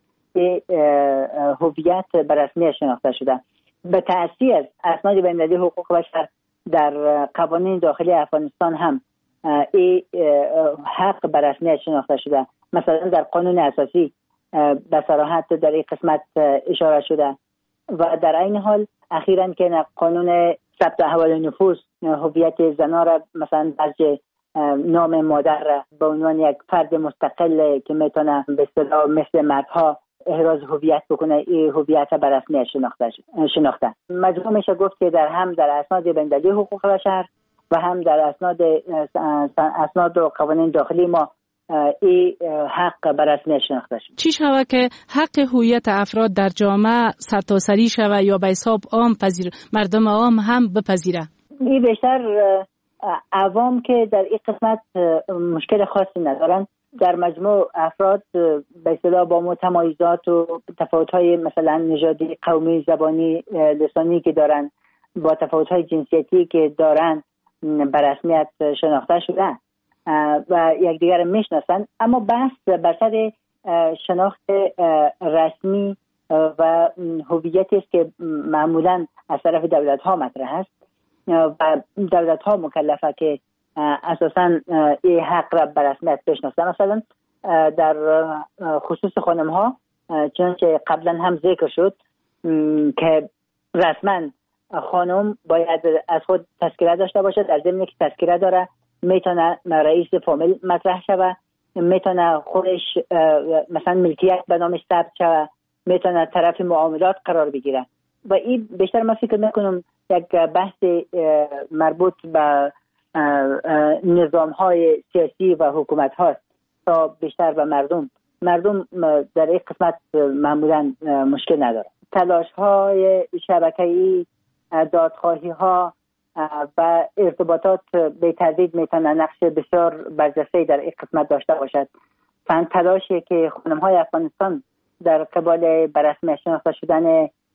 Speaker 10: هویت به رسمیت شناخته شده. به تأثیر از اسناد بین‌المللی حقوق بشر در قوانین داخلی افغانستان هم این حق به رسمیت شناخته شده. مثلا در قانون اساسی به صراحت در این قسمت اشاره شده و در این حال اخیراً که قانون ثبت احوال نفوس هویت زنان را مثلا درج نام مادر را به عنوان یک فرد مستقل که میتونه به اصطلاح مثل مردها احراز هویت بکنه، این هویت به رسمیت شناخته شناخته مجموع میشه گفت که در هم در اسناد بین‌المللی حقوق بشر و هم در اسناد اسناد و قوانین داخلی ما این حق به رسمیت شناخته شد.
Speaker 8: چی شود که حق هویت افراد در جامعه سرتاسری شود یا به حساب عام پذیر مردم عام هم بپذیره؟
Speaker 10: این بیشتر عوام که در این قسمت مشکل خاصی ندارن، در مجموع افراد به اصطلاح با متمایزات و تفاوت‌های مثلا نژادی، قومی، زبانی، لسانی که دارن، با تفاوت‌های جنسیتی که دارن به رسمیت شناخته شدن و یکدیگر میشناسن، اما بحث بر سر شناخت رسمی و هویتی است که معمولا از طرف دولت‌ها مطرح است و دولت‌ها مکلفه که اساساً این حق را به رسمیت بشناسن. مثلا در خصوص خانم‌ها چنانچه قبلا هم ذکر شد که رسما خانم باید از خود تذکره داشته باشد، در ضمن که تذکره داره میتونه رئیس فامیل مطرح شود، میتونه خودش مثلا ملکیت به نامش ثبت شود، میتونه طرف معاملات قرار بگیره و این بیشتر من فکر میکنم یک بحث مربوط به نظام های سیاسی و حکومت هاست تا بیشتر به مردم مردم در این قسمت معمولا مشکل نداره. تلاش های شبکه‌ای، دادخواهی ها و ارتباطات به تردید میتونه نقش بسیار برجسته در این قسمت داشته باشد. فن تلاشی که خانم های افغانستان در قبال به رسمیت شناخته شدن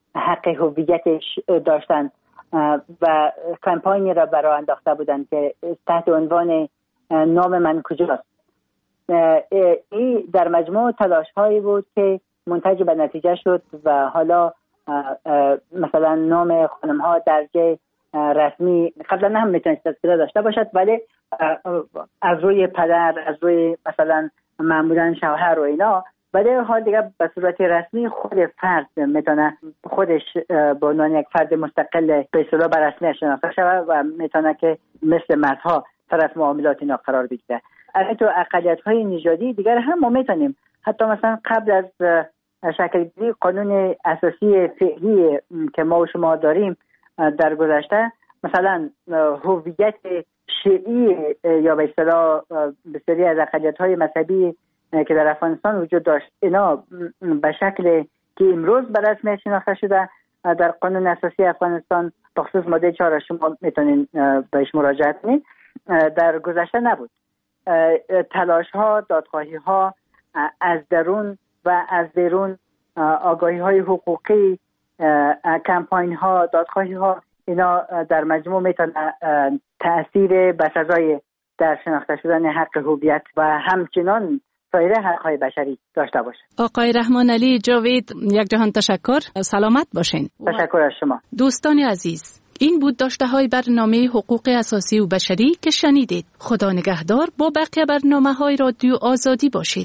Speaker 10: حق هویتش داشتن و کمپانی را برای انداخته بودند که تحت عنوان نام من کجاست. این در مجموع تلاش هایی بود که منتج به نتیجه شد و حالا مثلا نام خانم ها درجه رسمی قبلا هم میتونست تذکره داشته باشد، ولی از روی پدر، از روی مثلا معمولا شوهر و اینا، ولی حال دیگه به صورت رسمی خود فرد میتونه خودش به عنوان یک فرد مستقل به اصطلاح به رسمی شناخته شود و میتونه که مثل مردها طرف معاملات اینا قرار بگیره. از تو اقلیت های نژادی دیگر هم ما میتونیم حتی مثلا قبل از شکل گیری قانون اساسی فعلی که ما و شما داریم در گذشته، مثلا هویت شیعی یا به اصطلاح بسیاری از اقلیت‌های مذهبی که در افغانستان وجود داشت، اینا به شکل که امروز به رسمیت شناخته شده در قانون اساسی افغانستان بخصوص ماده چهار شما میتونین بهش مراجعه کنید، در گذشته نبود. تلاش ها، دادخواهی ها از درون و از بیرون، آگاهی های حقوقی، کمپاین ها، دادخواهی ها، اینا در مجموع میتونه تأثیر بسزای در شناخته شدن حق هویت و همچنان سایر حقهای بشری داشته باشه.
Speaker 8: آقای رحمان علی جاوید، یک جهان تشکر. سلامت باشین.
Speaker 10: تشکر از شما.
Speaker 8: دوستان عزیز، این بود داشته های برنامه حقوق اساسی و بشری که شنیدید. خدا نگهدار. با بقیه برنامه های رادیو آزادی باشید.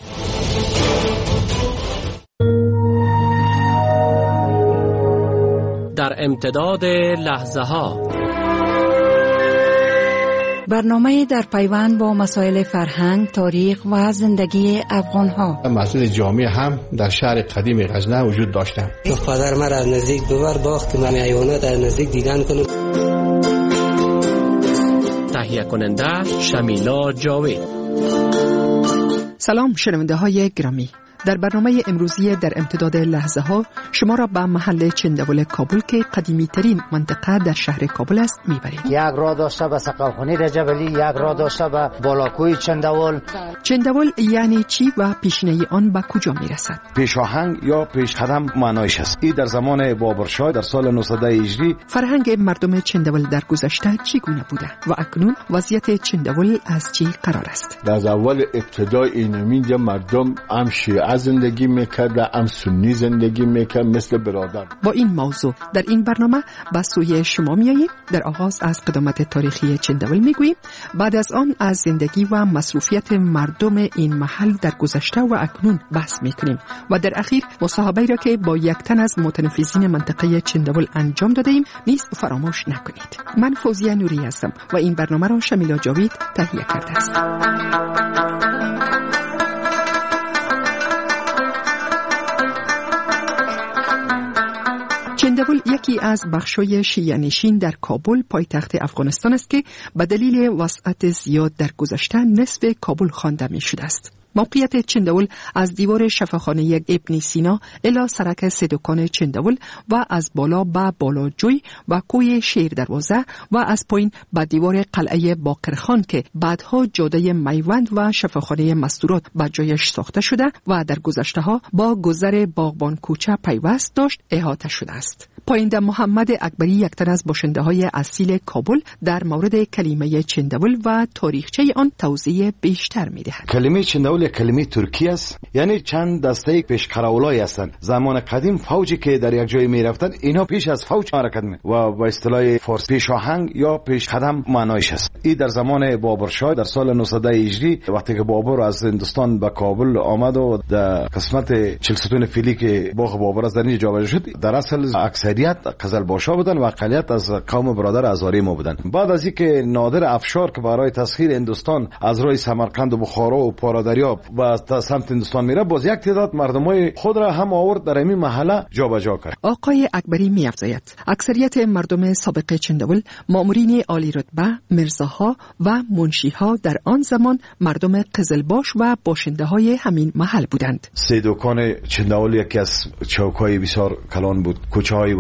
Speaker 22: در امتداد لحظه ها،
Speaker 5: برنامه در پیوند با مسائل فرهنگ، تاریخ و زندگی افغان ها.
Speaker 11: مسجد جامع هم در شهر قدیم غزنه وجود داشتند.
Speaker 12: پدر مرا از نزدیک ببر باخت که من حیوانات از نزدیک دیدن کنم.
Speaker 22: تهیه کننده شمیلا جاوید.
Speaker 13: سلام شنونده های گرامی. در برنامه امروزی در امتداد لحظه ها شما را به محل چندول کابل که قدیمی ترین منطقه در شهر کابل است میبریم.
Speaker 25: یک راه داشته به سقاخانی رجبلی، یک راه داشته به بالاکوی چندول.
Speaker 13: چندول یعنی چی و پیشینه آن به کجا میرسد؟
Speaker 26: پیشاهنگ یا پیشقدم معنایش است. این در زمان بابرشاه در سال نهصد هجری.
Speaker 13: فرهنگ مردم چندول در گذشته چگونه بوده و اکنون وضعیت چندول از چی قرار است؟
Speaker 24: در اول ابتدای اینمینجا مردم هم شیعه زندگی میکرد، هم سنی زندگی میکرد مثل برادر.
Speaker 13: با این موضوع در این برنامه به سوی شما میاییم. در آغاز از قدامت تاریخی چندول میگوییم، بعد از آن از زندگی و مصروفیت مردم این محل در گذشته و اکنون بحث میکنیم و در اخیر مصاحبه‌ای را که با یک تن از متنفذین منطقه چندول انجام داده ایم نیز فراموش نکنید. من فوزیه نوری هستم و این برنامه را شمیلا جاوید تهیه کرده است. چندول یکی از بخشای شیعه نشین در کابل پایتخت افغانستان است که به دلیل وسعت زیاد در گذشته نصف کابل خوانده می شده است. موقعیت چندول از دیوار شفاخانه ابن سینا الی سرک سدوکان چندول و از بالا به بالاجوی و کوی شیر دروازه و از پایین به دیوار قلعه باقرخان که بعدها جاده میوند و شفاخانه مستورات به جایش ساخته شده و در گذشته ها با گذر باغبان کوچه پیوست داشت احاطه شده است. پاینده محمد اکبری یک تن از باشنده های اصیل کابل در مورد کلمه چندول و تاریخچه آن توضیح بیشتر می دهد.
Speaker 26: کلمه چندول کلمه ترکی است، یعنی چند دسته پیشقراولای هستند. زمان قدیم فوجی که در یک جای می رفتند اینا پیش از فوج حرکت می و با اصطلاح فارسی پیشاهنگ یا پیشقدم معنایش است. این در زمان بابرشاه در سال نهصد هجری وقتی که بابر از هندوستان به کابل آمد و در قسمت چهل فیلی که باغ بابر از در اینجا جابجا شد، در اصل اکثریت قزلباشا بودن و اقلیت از قوم برادر هزاری ما بودن. بعد از اینکه نادر افشار که برای تسخیر هندوستان از راه سمرقند و بخارا و پارادریاب و سمت هندوستان میره، باز یک تعداد مردمای خود را هم آورد در این محله جابجا کرد.
Speaker 13: آقای اکبری می‌افزاید اکثریت مردم سابق چندول مامورین عالی رتبه، مرزاها و منشیها در آن زمان مردم قزلباش و باشنده های همین محل بودند.
Speaker 26: سیدوکان چندول یکی از چوکای بسیار کلان بود. کوچه‌های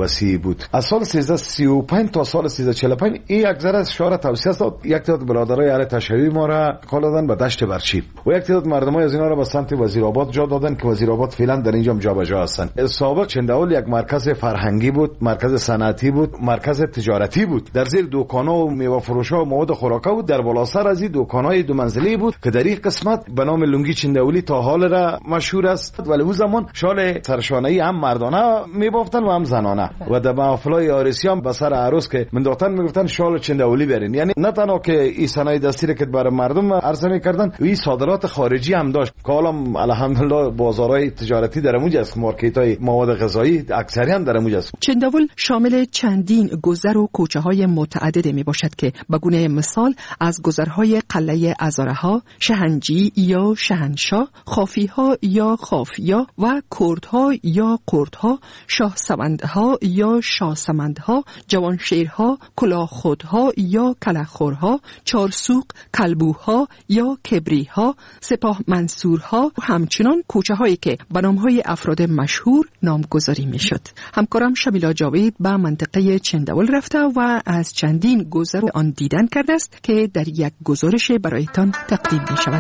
Speaker 26: وسیع بود. از سال سیزده سی و پنج تا سال سیزده چهل و پنج این یک ذره شهر توسعه داد. یک تعداد برادرای اهل تشیع ما را کال دادن به دشت برچیب و یک تعداد مردمای از اینا را به سمت وزیرآباد جا دادن که وزیرآباد فعلا در اینجا جابجا هستند. سابق چنداول یک مرکز فرهنگی بود، مرکز صنعتی بود، مرکز تجارتی بود. در زیر دکانا و میوه فروشا و مواد خوراکی بود. در بالا سر از این دکانای دو منزلی بود که در این قسمت به نام لنگی چنداولی تا حال را مشهور است. ولی اون زمان شال سرشانه‌ای هم مردانه میبافتن و هم زنانه و در محفلای عروسی هم به سر عروس که منداختن میگفتن شال چنداولی برین. یعنی نه تنها که این صنایع دستی را که برای مردم عرضه میکردن، این صادرات خارجی هم داشت. که حالا الحمدلله بازارهای تجارتی در اونجا است، مارکت‌های مواد غذایی اکثری هم در اونجا است.
Speaker 13: چنداول شامل چندین گذر و کوچه‌های متعدد میباشد که به گونه مثال از گذرهای قلعه ازارها، شهنجی یا شهنشاه، خافیها یا خافیا و کردها یا کردها، شاه سمندها یا شاه سمندها، جوانشیرها، کلاخودها یا کلخورها، چارسوق، کلبوها یا کبریها، سپاه منصورها و همچنان کوچه هایی که به نامهای افراد مشهور نامگذاری می شد. همکارم شمیلا جاوید به منطقه چنداول رفته و از چندین گذر آن دیدن کرده است که در یک گزارش برایتان تقدیم می شود.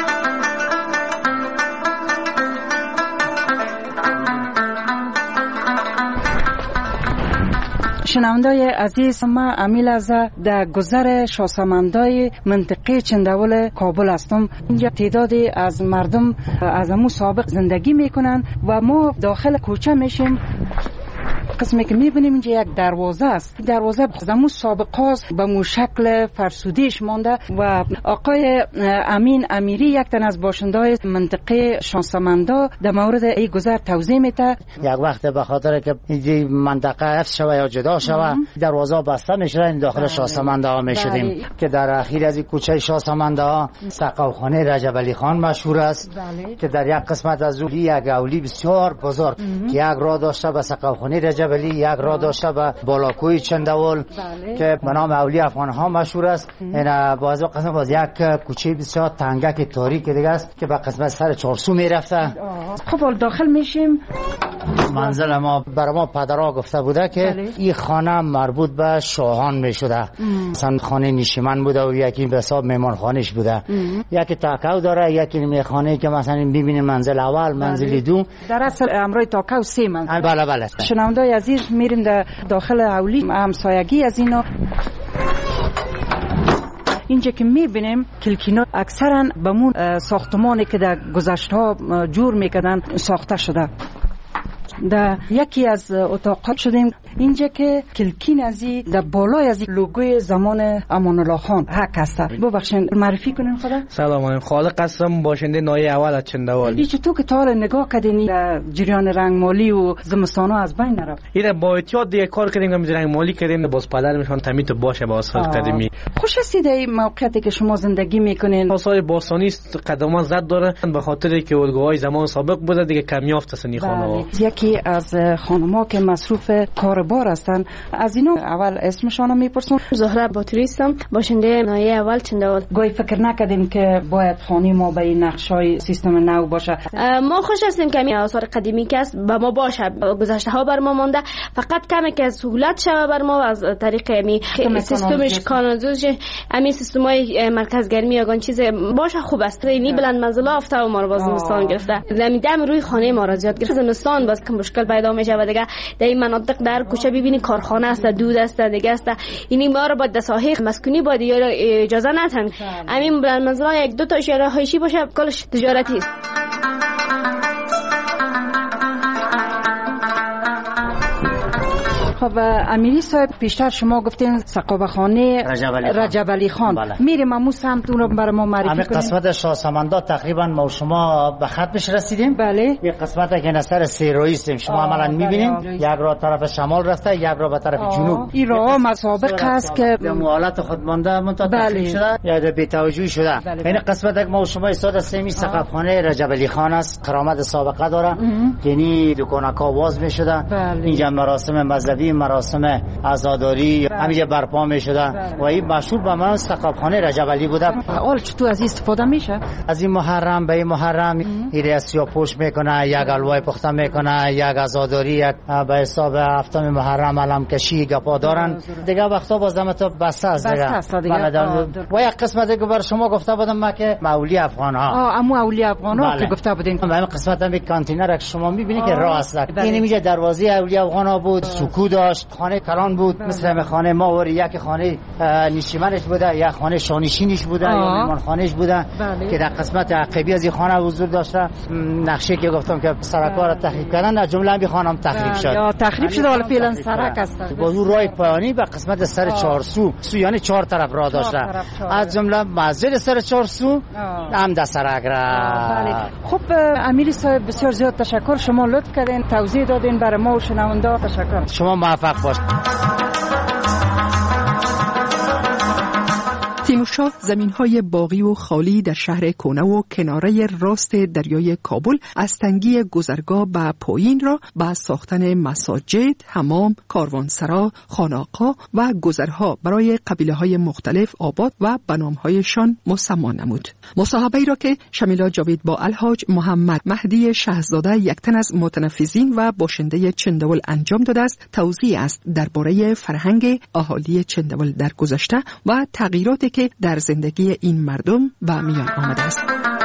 Speaker 14: شنوندای عزیز، ما امیل از در گذر شاهسمندای منطقه چنداول کابل هستم. اینجا تعدادی از مردم از امو سابق زندگی میکنن و ما داخل کوچه میشیم. قسمی که میبینیم اینجا یک دروازه است. دروازه زمو سابقاز به مو شکل فرسودیش مانده و آقای امین امیری یک تن از باشندهای منطقه شاهسمندا در مورد این گذر توضیح میده.
Speaker 25: یک وقت به خاطر که این منطقه حفظ شوه یا جدا شوه دروازه بسته میشه، داخل شاهسمندا میشدیم که در اخیر از این کوچه شاهسمندا سقاوخانه رجب علی خان مشهور است. بله. که در یک قسمت از اون یک اولی بسیار بزرگ که یک راه داشته به سقاوخانه رجب علی، یک راه داشته به بالاکوی چنداول. بله. که به نام اولی افغان ها مشهور است. این باز قسمت باز یک کوچه بسیار تنگک تاریک دیگه است که به قسمت سر چارسو میرفته.
Speaker 14: خب داخل میشیم.
Speaker 25: منزل ما برای ما پدرها گفته بوده که بله. این خانه مربوط به شاهان میشده. مثلا خانه نشیمن بوده و یکی به حساب میمان خانش بوده. یکی تاکاو داره، یکی میخانه که مثلا میبینیم منزل اول، منزل دو.
Speaker 14: در اصل امروی تاکاو سه منزل.
Speaker 25: بله بله.
Speaker 14: شنوندای عزیز، میریم در داخل اولی همسایگی از اینا. اینجا که میبینیم کلکینا اکثرا بمون ساختمانی که در گذشته ها جور میکردن ساخته شده. در یکی از اتاقات شدیم اینجا که کلکین ازی در بالای ازی لوگوی زمان امان الله خان حق هست. ببخشید معرفی کنین خدا.
Speaker 15: سلام علیکم، خالق هستم، باشنده نایه اول از چنداول.
Speaker 14: این چطور که تا حالا نگاه کردین در جریان رنگ مالی و زمستانا از بین نرفت؟
Speaker 15: این با احتیاط دیگه کار کردیم که رنگ مالی کردیم، باز پدر میشون تمیت باشه با اساس قدیمی.
Speaker 14: خوش هستید این موقعیتی که شما زندگی میکنین؟
Speaker 15: آثار باستانی قدمت زد داره به خاطر که الگوهای زمان سابق بوده دیگه کمیافت است این خانه‌ها.
Speaker 14: یکی از خانم‌ها که مصروف کاربار هستن از اینا اول اسمشون میپرسم.
Speaker 16: زهره باتری هستم، باشنده نایه اول چنداول.
Speaker 14: گوی فکر نکردیم که باید خانه ما به این نقشای سیستم نو باشه؟
Speaker 16: ما خوش هستیم که این آثار قدیمی که است با ما باشه، گذشته ها بر ما مونده، فقط کمی که سهولت شوه بر ما از طریق می سیستمش کانالزوش، همین سیستمای مرکز گرمی یا چیز باشه خوب است. اینی بلند منزله افته و ما رو باز زمستان گرفته. زمیدم روی خانه ما را زیاد گرفته. زمستان باز کم مشکل پیدا میشه و دیگه در این مناطق در کوچه ببینی کارخانه است، دود است، دیگه است. اینی ما رو با دساهی مسکونی با دیگه اجازه ندن. همین بلند منزله یک دو تا شهر هایشی باشه، کلش تجارتی است.
Speaker 14: خب امیری صاحب، پیشتر شما گفتین سقاوه خانه رجب علی خان. بله. میریم امو سمت اون رو برای ما معرفی کنیم.
Speaker 25: همین قسمت شاهسمندا تقریبا ما شما به ختمش رسیدیم.
Speaker 14: بله.
Speaker 25: یه قسمت که نصر سیرویی هستیم، شما عملا میبینیم یک راه طرف شمال رفته، یک راه به طرف جنوب.
Speaker 14: این راه مسابق است که
Speaker 25: به حالت خود مانده منتها تخریب شده یا به توجهی شده. بله. این قسمت که ما شما استاد سیمی سقاوه خانه رجب علی خان است، کرامت سابقه داره. یعنی دکانکا باز میشده. اینجا مراسم مذهبی خوانداری، مراسم عزاداری همینجا برپا می شده و این مشهور به من ثقافخانه رجب علی بوده.
Speaker 14: حال چطور از استفاده میشه؟
Speaker 25: از این محرم به این محرم ایره سیاپوش میکنه، یک حلوای پخته میکنه، یک عزاداری، یک به حساب هفتم محرم علم کشی گپا دارن دیگه. وقتا بازم تو بسته است دیگه. و یک قسمت دیگه بر شما گفته بودم ما که اولیاء افغان ها.
Speaker 14: آه امو اولیاء افغان ها که گفته بودین.
Speaker 25: من قسمت هم کانتینر که شما میبینید که راه است. این میگه دروازه اولیاء افغان ها بود، سکو داشت، خانه کلان بود، مثل خانه ما و یک خانه نشیمنش بوده، یک خانه شانشینش بوده، یا مهمان خانهش بوده که در قسمت عقبی از این خانه حضور داشته. نقشه که گفتم که سرکار تخریب کردن، از جمله این خانم تخریب شد.
Speaker 14: یا تخریب شده ولی فعلا سرک است.
Speaker 25: با اون راه پایانی به قسمت سر چهار سو، سو یعنی چهار طرف راه داشته. از جمله مسجد سر چهار سو هم در سرک را.
Speaker 14: خب امیری صاحب بسیار زیاد تشکر، شما لطف کردین توضیح دادین برای ما و شنونده. تشکر.
Speaker 25: شما موفق باشید.
Speaker 13: تیمورشاه زمین‌های باغی و خالی در شهر کنه و کناره راست دریای کابل از تنگی گذرگاه به پایین را با ساختن مساجد، حمام، کاروانسرا، خانقاه و گذرها برای قبیله‌های مختلف آباد و به نام‌هایشان مسما نمود. مصاحبه‌ای را که شمیلا جاوید با الحاج محمد مهدی شهزاده یک تن از متنفذین و باشنده چندول انجام داده است، توضیح است درباره فرهنگ اهالی چندول در گذشته و تغییراتی که در زندگی این مردم به میان آمده است.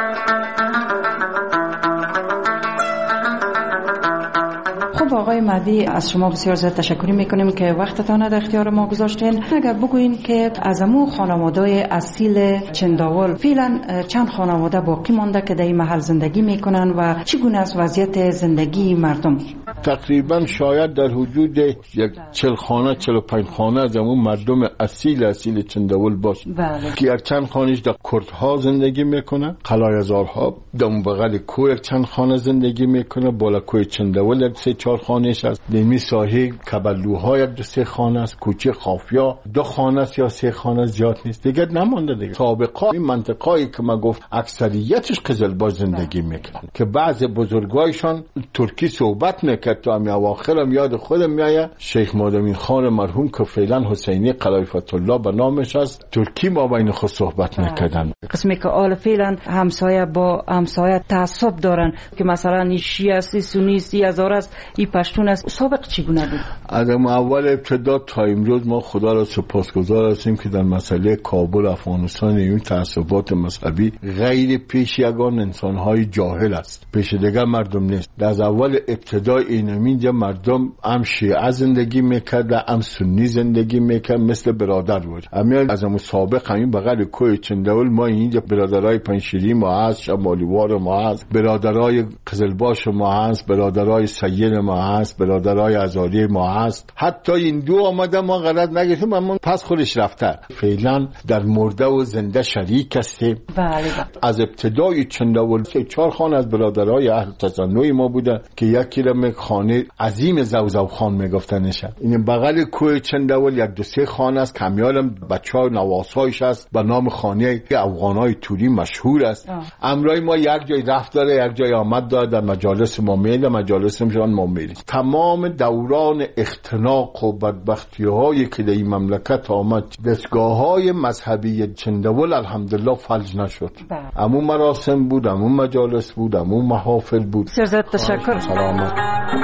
Speaker 14: خب آقای مهدی، از شما بسیار زیاد تشکر میکنیم که وقتتان در اختیار ما گذاشتین. اگر بگوین که از امو خانواده اصیل چنداول فعلا چند خانواده باقی مانده که در این محل زندگی میکنن و چگونه است وضعیت زندگی مردم؟
Speaker 24: تقریبا شاید در حدود یک چل خانه چل و پنج خانه از امون مردم اصیل اصیل چنداول باشه.
Speaker 14: بله.
Speaker 24: که یک چند خانهش در کردها زندگی میکنه، قلایزارها در اون بغل کوه یک چند خانه زندگی میکنه، بالا کوه چنداول یک سه چهار خانهش است، نیمی ساحل کبلوها یک دو سه خانه است، کوچه خافیا دو خانه است یا سه خانه، زیاد نیست دیگه، نمانده دیگه. سابقا این منطقه‌ای که ما گفت اکثریتش قزلباش زندگی میکنن که بعض بزرگایشان ترکی صحبت میکرد. تو امی اواخرم یاد خودم میایه شیخ مادامین خان مرحوم که فعلا حسینی قلایفت الله به نامش است، ترکی ما بین خود صحبت میکردن.
Speaker 14: قسمی که آل فعلا همسایه با همسایه تعصب دارن که مثلا شیعه است، سنی است، هزار است، این پشتون است. سابق چگونه بود؟
Speaker 24: از اول ابتدا تا امروز ما خدا را سپاسگزار هستیم که در مسئله کابل افغانستان این تعصبات مذهبی غیر پیش یگان انسان‌های جاهل است، پیش دیگر مردم نیست. از اول ابتدا این اینجا مردم هم شیعه زندگی میکرد، هم سنی زندگی میکرد، مثل برادر بود. اما از اون سابق همین بغل کوه چنداول ما اینجا برادرای پنشیری ما هست، شمالیوار ما هست، برادرای قزلباش ما هست، برادرای سید ما هست، برادرای ازاری ما هست. حتی این دو آمده ما غلط نگیریم، اما پس خودش رفته. فعلا در مرده و زنده شریک هستیم.
Speaker 14: بله.
Speaker 24: از ابتدای چنداول سه چهار خان از برادرای اهل تصنع ما بوده که یکی را خانه عظیم زوزو خان میگفتنش. این بغل کوه چنداول یک دو سه خانه است، کمیالم بچه‌ها نواسایش است به نام خانه افغانای توری مشهور است. امرای ما یک جای رفت داره، یک جای آمد داره، در مجالس ما میده، مجالس ما میره. تمام دوران اختناق و بدبختی هایی که در این مملکت آمد، دستگاه‌های مذهبی چنداول الحمدلله فلج نشد. امو مراسم بود، امو مجالس بود، امو محافل بود.
Speaker 14: سرزد تشکر.
Speaker 24: سلامت.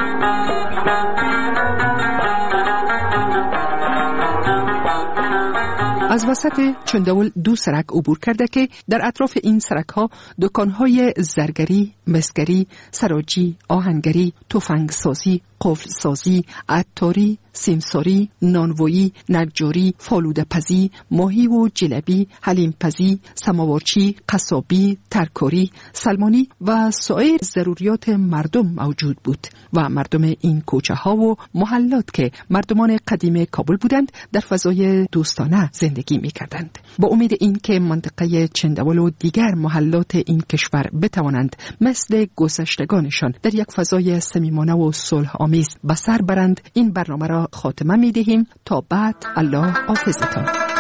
Speaker 13: از وسط چنداول دو سرک عبور کرده که در اطراف این سرک ها دکان های زرگری، مسگری، سراجی، آهنگری، تفنگسازی، قفل سازی، عطاری، سیمساری، نانوایی، نجاری، فالوده پزی، ماهی و جلبی، حلیم پزی، سماورچی، قصابی، ترکاری، سلمانی و سایر ضروریات مردم موجود بود و مردم این کوچه ها و محلات که مردمان قدیم کابل بودند در فضای دوستانه زندگی می کردند. با امید این که منطقه چنداول و دیگر محلات این کشور بتوانند مثل گذشتگانشان در یک فضای صمیمانه و صلح آمیز به سر برند، این برنامه را خاتمه می دهیم تا بعد. الله حافظتان.